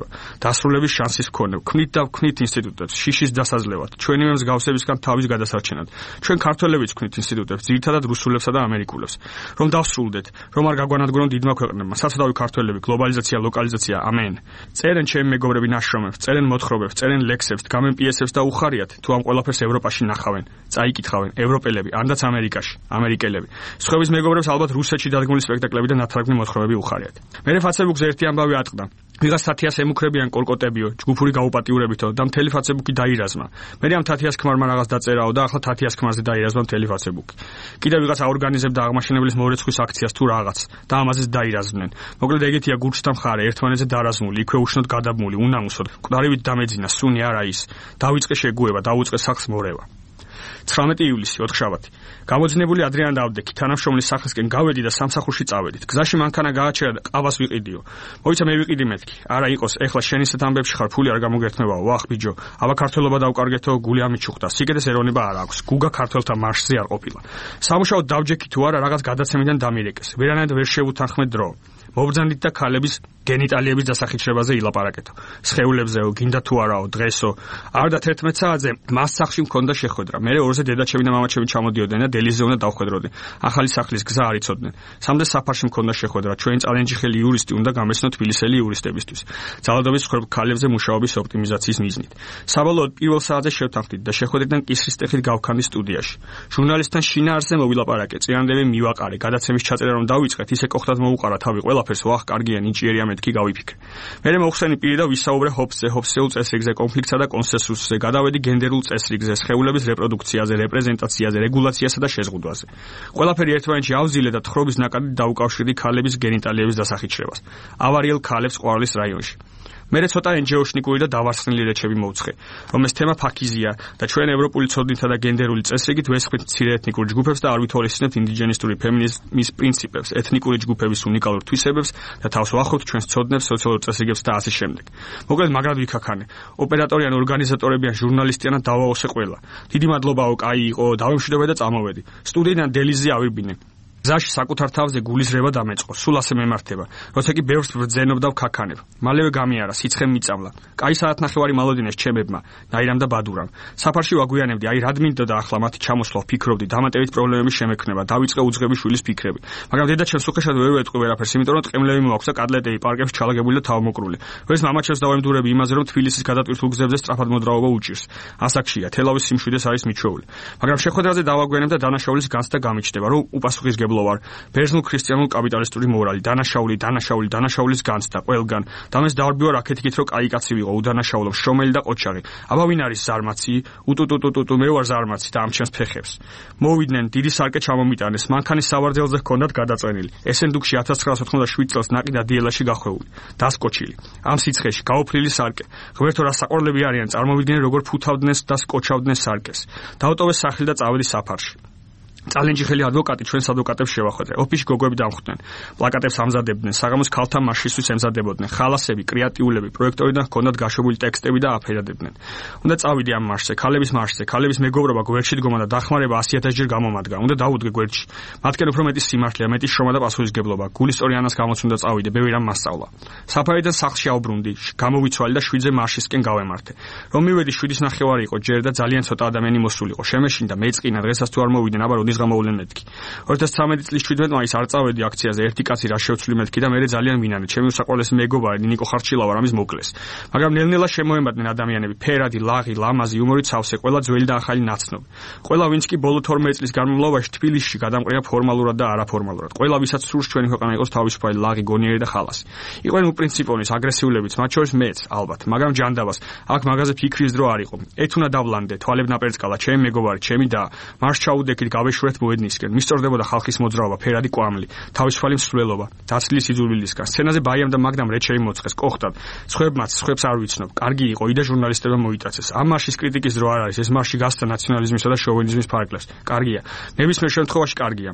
დასრულების შანსის მქონე. ვქმნით და ვქმნით ინსტიტუტებს შიშის დასაძლევად, ჩვენივე მსგავსებისგან თავის გადასარჩენად. ჩვენ ქართველებიც ვქმნით ინსტიტუტებს, ძირითადად რუსულებსა და ამერიკულებს. რომ დავსრულდეთ, რომ არ გაგვანადგურონ დიდმა ქვეყნებმა, საცოდავი ქართველები, გლობალიზაცია, ლოკალიზაცია, ამენ. წერენ ჩემი მეგობრები ნაშრომებს, წერენ მოთხრობებს, წერენ ლექსებს, დგამენ პიესებს და უხარიათ, თუ ამ ყველაფერს ევროპაში ნახავენ, წაიკითხავენ, ევროპელები, ანდაც ამერიკაში, ამერიკელები. სხვების მეგობრებს ალბათ რუსეთში დადგმული სპექტაკლები და ნათარგმნი მოთხრობები უხარიათ. მერე ფაცებუქზე ერთი ამბავი ატყდა. ვიღაც თათიას ემუქრებიან კოლკოტებიო, ჯგუფური გაუპატიურებითო და მთელი ფაცებუქი დაირაზმა. მერე ამ თათიას ქმარმა რაღაც დაწერაო და ახლა თათიას ქმარზე დაირაზმა მთელი ფაცებუქი. კიდევ ვიღაც აორგანიზებდა აღმაშენებლის მორეცხვის აქციას თუ რაღაც და ამაზეც დაირაზმნენ. მოკლედ ეგეთია გურჩთა მხარე, ერთმანეთზე დარაზმული, იქვე უშნოდ გადაბმული, უნამუსოდ, მკვდარივით დამეძინა, სუნი არა ის. დაიწყე შეგუება, დაუწყე სახს მორევა. ცხრამეტი ივლისი, ოთხშაბათი. გამოძნებული ადრიან დავდექი, თანამშრომლის სახლისკენ გავედი და სამსახურში წავედით. გზაში მანქანა გააჩერა და ყავას ვიყიდიო. მოიცა მე ვიყიდი მეთქი. არა იყოს, ეხლა შენ ისეთ ამბებში ხარ, ფული არ გამოგერთმევაო. ვახ ბიჯო, აბა ქართველობა დავკარგეთო, გული ამიჩუხდა. სიკეთეს ეროვნება არ აქვს. გუგა ქართველთა მარშზე არ ყოფილა. სამუშაოდ დავჯექი თუ არა, რაღაც გადაცემიდან დამირეკეს. ვერანაირად ვერ შევუთანხმე დრო. მობრძანდით და ქალების გენიტალიების დასახიჩრებაზე ილაპარაკეთო. სხეულებზეო, გინდა თუ არაო, დღესო. არ და თერთმეტ საათზე მას სახლში მქონდა შეხვედრა. მერე ორზე დედაჩემი და მამაჩემი ჩამოდიოდნენ და დელიზზე უნდა დავხვედროდნენ. ახალი სახლის გზა არ იცოდნენ. სამზე საფარში მქონდა შეხვედრა. ჩვენი წალენჯიხელი იურისტი უნდა გამეცნო თბილისელი იურისტებისთვის. ძალადობის მსხვერპ ქალებზე მუშაობის ოპტიმიზაციის მიზნით. საბოლოოდ პირველ საათზე შევთანხმდით და შეხვედრიდან კისრის ტეხით გავქანდი სტუდიაში. ჟურნალისტთან შინაარსზე მოვილაპარაკე, წინანდები მივაყარე, გადაცემის ჩაწერა რომ დავიწყეთ, ისე კოხტად მოუყარა თავი ყველაფერს, ვახ, კარგია, ნიჭიერია მეთქი გავიფიქრე. მერე მოხსენი პირი და ვისაუბრე ჰობსზე, ჰობსეულ წესრიგზე, კონფლიქტსა და კონსენსუსზე, გადავედი გენდერულ წესრიგზე, სხეულების რეპროდუქციაზე, რეპრეზენტაციაზე, რეგულაციასა და შეზღუდვაზე. ყველაფერი ერთმანეთში ავზილე და თხრობის ნაკადით დაუკავშირდი ქალების გენიტალიების დასახიჩრებას. ავარიელ ქალებს ყვარლის რაიონში. მერე ცოტა ენჯეოშნიკური და დავარცხნილი რეჩები მოვცხე, რომ ეს თემა ფაქიზია და ჩვენ ევროპული ცოდნითა და გენდერული წესრიგით ვესხვით მცირე ეთნიკურ ჯგუფებს და არ ვითვალისწინებთ ინდიჯენისტური ფემინიზმის პრინციპებს, ეთნიკური ჯგუფების უნიკალურ თვისებებს და თავს ვახობთ ჩვენს ცოდნებს, სოციალურ წესრიგებს და ასე შემდეგ. მოკლედ მაგრად ვიქაქანე. ოპერატორიან, ორგანიზატორებიან, ჟურნალისტიან და დავაოსე ყველა. დიდი მადლობაო, კაი იყო, დავემშვიდობე და წამოვედი. სტუდიიდან დელიზზე ავიბინე. გზაში საკუთარ თავზე გულისრევა დამეწყო, სულ ასე მემართება, როცა კი ბევრს ბრძენობ და ვქაქანებ. მალევე გამიარა, სიცხე მიწამლა. კაი საათნახევარი მალოდინეს ჩემებმა, ნაირამ და ბადურამ. საფარში ვაგვიანებდი, აი რად მინდოდა და ახლა მათი ჩამოსვლა ვფიქრობდი, დამატებით პრობლემების შემექმნება, დავიწყე უძღები შვილის ფიქრები. მაგრამ დედაჩემს უხეშად ვერ ვეტყვი ვერაფერს, იმიტომ რომ ტყემლები მოაქვს და კატლეტები პარკებში ჩალაგებული და თავმოყრული. ვერც მამაჩემს დავემდურები იმაზე, რომ თბილისის გადატვირთულ გზებზე სწრაფად მოძრაობა უჭირს. ასაკშია, თელავის სიმშვიდეს არის მიჩვეული. მაგრამ შეხვედრაზე დავაგვიანებ და დანაშაულის განცდა გამიჩნდება, რომ უპასუხისმგებლო ვარ. ბერძნულ ქრისტიანულ კაპიტალისტური მორალი, დანაშაული, დანაშაული, დანაშაულის განცდა ყველგან. დამეს დავარბიო რაკეთიკით, რომ კაი კაცი ვიყო, უდანაშაულო, შრომელი და ყოჩაღი. აბა ვინ არის ზარმაცი? უტუტუტუტუტუ მე ვარ ზარმაცი და ამჩენს ფეხებს. მოვიდნენ, დიდი სარკე ჩამომიტანეს, მანქანის სავარძელზე ჰქონდათ გადაწენილი. ესენდუქში ათას ცხრაასი ოთხმოცდაშვიდ წელს ნაკი და დიელაში გახვეული. დასკოჩილი. ამ სიცხეში გაოფრილი სარკე. ღმერთო რა საყვარლები არიან, წარმოვიდნენ როგორ ფუთავდნენ და სკოჩავდნენ სარკეს. დაუტოვეს სახლი და წავედი საფარში. წალენჯიხელი ადვოკატი ჩვენს ადვოკატებს შევახვედრე. ოფისში გოგოები დამხვდნენ. პლაკატებს ამზადებდნენ, საღამოს ქალთა მარშისთვის ემზადებოდნენ. ხალასები, კრეატიულები, პროექტორიდან ჰქონდათ გაშვებული ტექსტები და აფერადებდნენ. უნდა წავიდე ამ მარშზე, ქალების მარშზე, ქალების მეგობრობა გვერდში დგომა და დახმარება ასი ათას ჯერ გამომადგა. უნდა დავუდგე გვერდში. მათკენ უფრო მეტი სიმართლეა, მეტი შრომა და პასუხისგებლობა. გულის სწორი ანას გამოც უნდა წავიდე, ბევრი რამ მასწავლა. საფარიდან სახლში ავბრუნდი, გამოვიცვალე და შვიდზე მარშისკენ გავემართე. რომ მივედი შვიდის ნახევარი იყო ჯერ და ძალიან ცოტა ადამიანი მოსულიყო. შემეშინდა, მეწყინა, დღესაც თუ არ მოვიდნენ, აბა როდის გამოვლენ მეთქი. ორი ათას ცხრამეტი წლის შვიდმეტ მაისს არ წავედი აქციაზე, ერთი კაცი რა შევცვლი მეთქი და მე ძალიან ვინანე, ჩემი უსაყვარლესი მეგობარი ნიკო ხარჩილავა რამის მოკლეს. მაგრამ ნელ-ნელა შემოემატნენ ადამიანები, ფერადი, ლაღი, ლამაზი, იუმორით სავსე, ყველა ძველი და ახალი ნაცნობი. ყველა ვინც კი ბოლო თორმეტ წლის განმავლობაში თბილისში გადამყრია ფორმალურად და არაფორმალურად. ყველა ვისაც სურს ჩვენი ქვეყანა იყოს თავისუფალი, ლაღი, გონიერი და ხალასი. იყვნენ უპრინციპონის, აგრესიულებიც, მათ შორის მეც, ალბათ, მაგრამ ჯანდაბას, აქ მაგაზე ფიქრის დრო არ იყო. ეთუნა დავლანდე, თვალებ ნაპერწკალა, ჩემი მეგობარი, ჩემი და მარშ ჩაუდექით, გავეშურეთ მოედნისკენ. მისწორდებოდა ხალხის მოძრაობა, ფერადი კვამლი, თავისუფალი მსვლელობა, დაცლილი სიძულვილისგან. სცენაზე ბაიამ და მაგდამ რეჩები მოწყეს, კოხტად. სხვებმაც, სხვებს არ ვიცნობ. კარგი იყო, იდა ჟურნალისტებმა მოიტაცეს. ამ მარშის კრიტიკის დრო არ არის, ეს მარში გასცა ნაციონალიზმისა და შოვინიზმის ფარგლებს. კარგია. ნებისმიერ შემთხვევაში კარგია.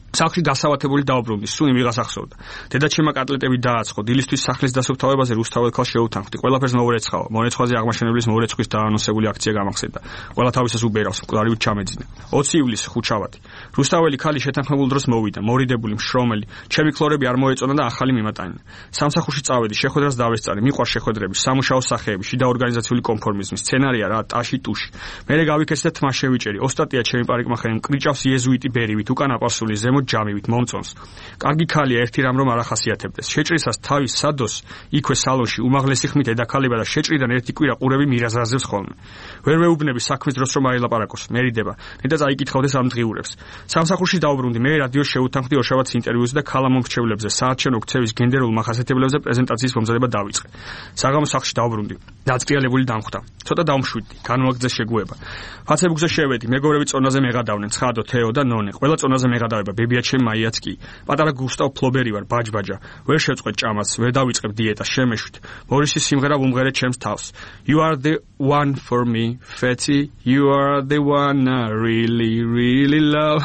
სახლში გასავათებული დაუბრუნდი, სუნი ვიღას ახსოვდა. დედაჩემმა კატლეტები დააცხო, დილისთვის სახლის დასუფთავებაზე რუსთაველ ქალს შეუთანხმდი. ყველაფერს მოვრეცხაო, მონეცხვაზე აღმაშენებლის მორეცხვის დაანონსებული აქცია გამახსენდა. ყველა თავისას უბერავს, მკვდარივით ჩამეძინა. ოცი ივლისი ხუთშაბათი. რუსთაველი ქალი შეთანხმებულ დროს მოვიდა, მორიდებული, მშრომელი. ჩემი ქლორები არ მოეწონა და ახალი მიმატანინა. სამსახურში წავედი, შეხვედრას დავესწარი, მიყვარს შეხვედრები, სამუშაო სახეები, შიდა ორგანიზაციული კონფორმიზმი, სცენარია რა, ტაში ტუში. მერე გავიქეცი და თმა შევიჭერი. ოსტატია ჩემი პარიკმახერი, მკრიჭავს იეზუიტი ბერივით, უკან აპარსული ზემო ჯამივით მომწონს. კარგი ქალია, ერთი რამ რომ არ ახასიათებდეს. შეჭრისას თავის სადოს, იქვე სალონში უმაღლესი ხმით ედაქალება და შეჭრიდან ერთი კვირა ყურები მირაზრაზებს ხოლმე. ვერ მეუბნები საქმის დროს რომ აილაპარაკოს, მერიდება. ნეტა წაიკითხავდეს ამ დღიურებს. სამსახურში დაუბრუნდი, მე რადიოს შეუთანხმდი ორშაბათს ინტერვიუზე და ქალა მომრჩევლებზე, საარჩევნო ქცევის გენდერულ მახასიათებლებზე პრეზენტაციის მომზადება დავიწყე. საღამოს სახლში დაუბრუნდი. დაწყიალებული დამხვდა. ცოტა დავმშვიდდი, განვაგრძე შეგუება. ფაცებუქზე შევედი, მეგობრები წონაზე მეღადავდნენ, ცხადო, თეო და ნონე. ყველა წონაზე მეღადავება, ბებია ჩემ მაიაც კი. პატარა გუსტავ ფლობერი ვარ, ბაჯბაჯა. ვერ შევწყვეტ ჭამას, ვერ დავიწყებ დიეტას, შემეშვით. მორისის სიმღერა ვუმღერე ჩემს თავს. You are the one for me, Fatty. You are the one I really, really love.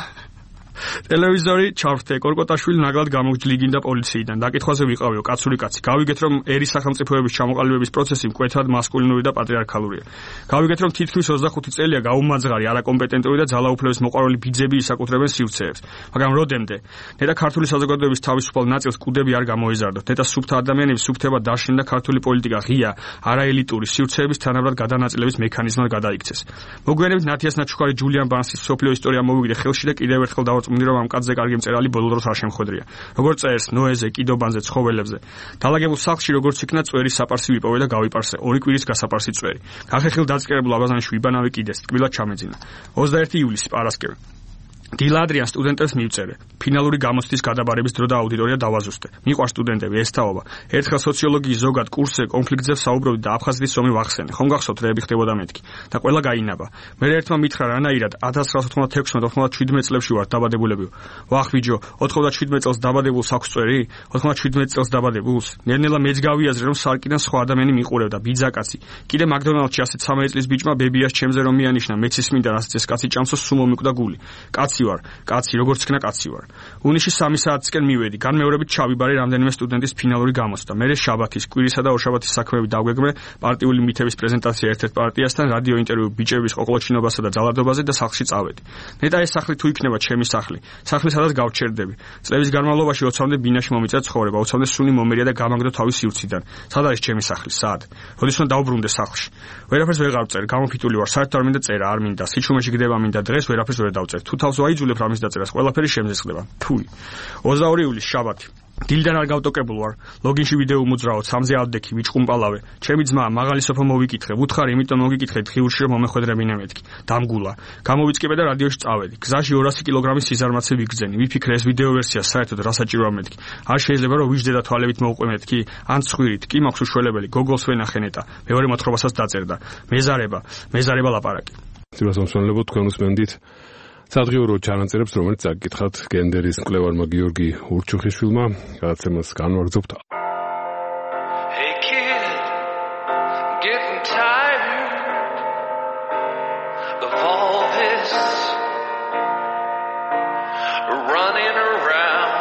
ტელევიზორი ჩავრთე, კორკოტაშვილი ნაგლად გამოგჯლიგინდა პოლიციიდან. დაკითხვაზე ვიყავიო, კაცური კაცი. გავიგეთ, რომ ერის სახელმწიფოების ჩამოყალიბების პროცესი მკვეთრად მასკულინური და პატრიარქალურია. გავიგეთ, რომ თითქმის ოცდახუთი წელია გაუმაძღარი, არაკომპეტენტური და ძალაუფლების მოყვარული ბიძები ისაკუთრებენ სივრცეებს. მაგრამ როდემდე? ნეტა ქართული საზოგადოების თავისუფალ ნაწილს კუდები არ გამოეზარდოთ. ნეტა სუფთა ადამიანების სუფთება დაშინდა და ქართული პოლიტიკა ღია, არაელიტური სივრცეების თანაბრად გადანაწილების მექანიზმად გადაიქცეს. მოგვიანებით ნათიას ნაჩუქარი ჯულიან ბარნსის სოფლიო ისტორია მოვიგდე ხელში და კიდევ ერთხელ წმინდი რომ ამ კაცზე კარგი მწერალი ბოლო დროს არ შემხვედრია. როგორც წერს ნოეზე, კიდობანზე, ცხოველებზე. დალაგებულ სახლში როგორც იქნა წვერი საპარსი ვიპოვე და გავიპარსე. ორი კვირის გასაპარსი წვერი. გახეხილ დაწყერებულ აბაზანში ვიბანავე კიდეს, ტკბილად ჩამეძინა. ოცდაერთი ივლისი პარასკევი. დილა ადრიან სტუდენტებს მივწერე. ფინალური გამოცდის გადაბარების დრო და აუდიტორია დავაზუსტე. მიყვარს სტუდენტები, ესთაობა. ერთხელ სოციოლოგიის ზოგად კურსზე კონფლიქტზე საუბრობდი და აფხაზეთის ომი ვახსენე. ხომ გახსოვთ რეები ხდებოდა მეთქი და ყველა გაინაბა. მე ერთმა მითხრა რანაირად ათას ცხრაასა ოცდაექვსმეტ ოცდაათმეტ წლებში ვარ დაბადებულებიო. ვახ ვიჯო, ოცდაათმეტ წელს დაბადებულს აქვს წვერი? ოცდაათმეტ წელს დაბადებულს? ნელ-ნელა მეც გავიაზრე რომ სარკიდან სხვა ადამიანი მიყურებდა, ბიძაკაცი. კიდე მაკდონალდში ასეთ სამი წლის ბიჭმა ბებიას ჩემზე რომ მიანიშნა, მეც ისმინდა რასაც ეს კაცი ჭამსო სულ მომიკვდა გული. კაცი ვარ, კაცი, როგორც იქნა კაცი ვარ. უნიში სამი საათისკენ მივედი, განმეორებით ჩავიბარე რამდენიმე სტუდენტის ფინალური გამოცდა. მერე შაბათის, კვირისა და ორშაბათის საქმეები დავგეგმე, პარტიული მითების პრეზენტაცია ერთ-ერთ პარტიასთან, რადიო ინტერვიუ ბიჭების ყოყლოჩინობასა და ძალადობაზე და სახლში წავედი. ნეტა ეს სახლი თუ იქნება ჩემი სახლი, სახლი სადაც გავჩერდები. წლების განმავლობაში ოცამდე ბინაში მომიწია ცხოვრება, ოცამდე სუნი მომერია და გამაგდო თავის სივრციდან. სად არის ჩემი სახლი? სად? როდის უნდა დავბრუნდე სახლში? ვერაფერს ვეღარ ვწერ, გამოფიტული ვარ, საერთოდ არ მინდა წერა, არ მინდა. სიჩუმეში გდება მინდა დღეს, ვერაფერს ვერ დავწერ. თუ თავს ვაიძულებ რამის დაწერას, ყველაფერი შემზესხდება. თუი. ოცდაორი ივლისი შაბათი. დილიდან არ გავტოკებულ ვარ. ლოგინში ვიდეო უმოძრავოთ, სამზე ავდექი, ვიჭყუმპალავე. ჩემი ძმა, მაღალი სოფო მოვიკითხე, ვუთხარი, იმიტომ მოგიკითხე დღიურში რომ მომეხვედრებინე მეთქი. დამგულა. გამოვიწყებე და რადიოში წავედი. გზაში ორასი კილოგრამის სიზარმაცე ვიგრძენი. ვიფიქრე ეს ვიდეო ვერსია საერთოდ რა საჭიროა მეთქი. არ შეიძლება რომ ვიждდე და თვალებით მოვყვე მეთქი, ან ცხვირით, კი მაქვს უშველებელი, გოგოლს ვენახე ნეტა. მეორე მოთხრობასაც დაწერდა. მეზარება, მეზარება ლაპარაკი. ძირას მომსვენლებო თქვენ უსმენდით სადღიურო ჩანაწერებს, რომელიც აკითხათ გენდერის მკვლევარმა გიორგი ურჩუხიშვილმა, გადაცემას განვაგრძობთ. Hey kid, getting tired of all this running around.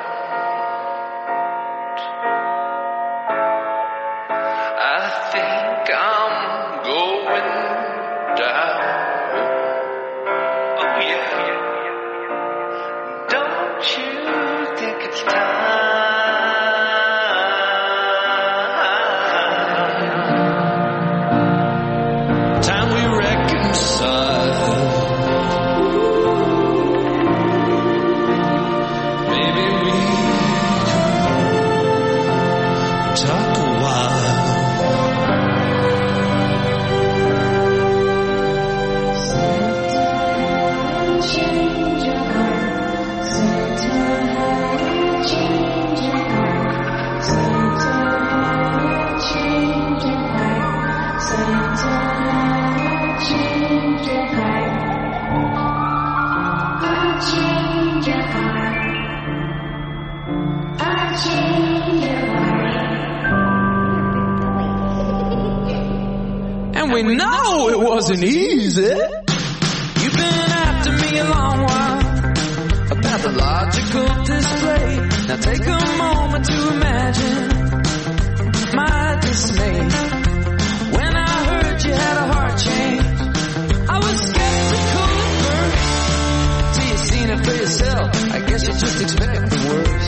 I think I'm going down. Don't you think it's time? Time we reconcile. Maybe we could talk a while. And we know it wasn't easy. You've been after me a long while, about pathological display. Now take a moment to imagine my dismay when I heard you had a heart change. I was skeptical at first, till you seen it for yourself. I guess you just expect the worst.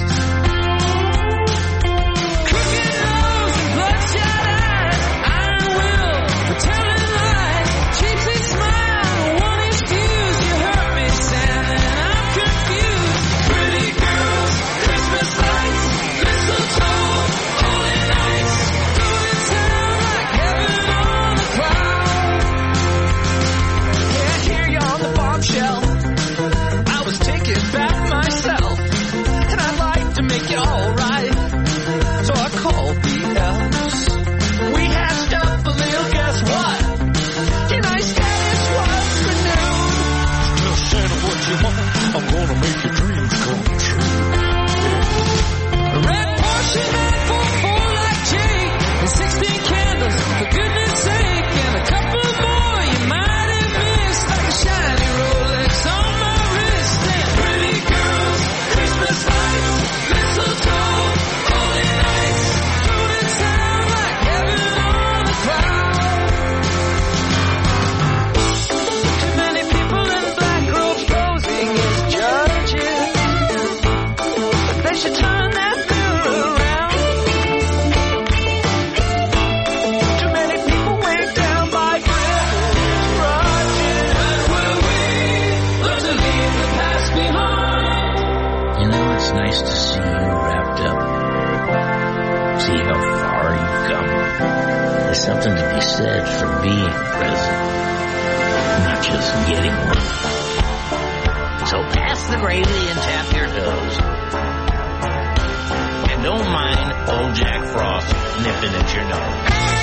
Crooked nose and bloodshot eyes, iron will for telling lies, cheap seat smile, one excuse. You hurt me, Sam, and I'm confused. Pretty girls, Christmas lights, mistletoe, holy nights, going sound like heaven on the cloud. Can't hear you on the bombshell. I was taken back myself, and I'd like to make it all right. So I called the elves. We hatched up a little, guess what? Your nice status was renewed. Tell Santa what you want, I'm gonna make your dreams come true. A red Porsche nine four four like Jake, and sixteen candles, for goodness sake, and a couple more you might have missed, like a shiny Rolex on my wrist. And pretty girls, Christmas lights, mistletoe, holy nights, doing sound like heaven on the cloud. Too many people in black robes posing as judges, but they should turn that mirror around. Too many people weighed down by grudges. When will we learn to leave the past behind? You know, it's nice to see you wrapped up. See how far you've come. There's something to be said for being present, not just getting one. So pass the gravy and tap your toes. And don't mind old Jack Frost nipping at your nose.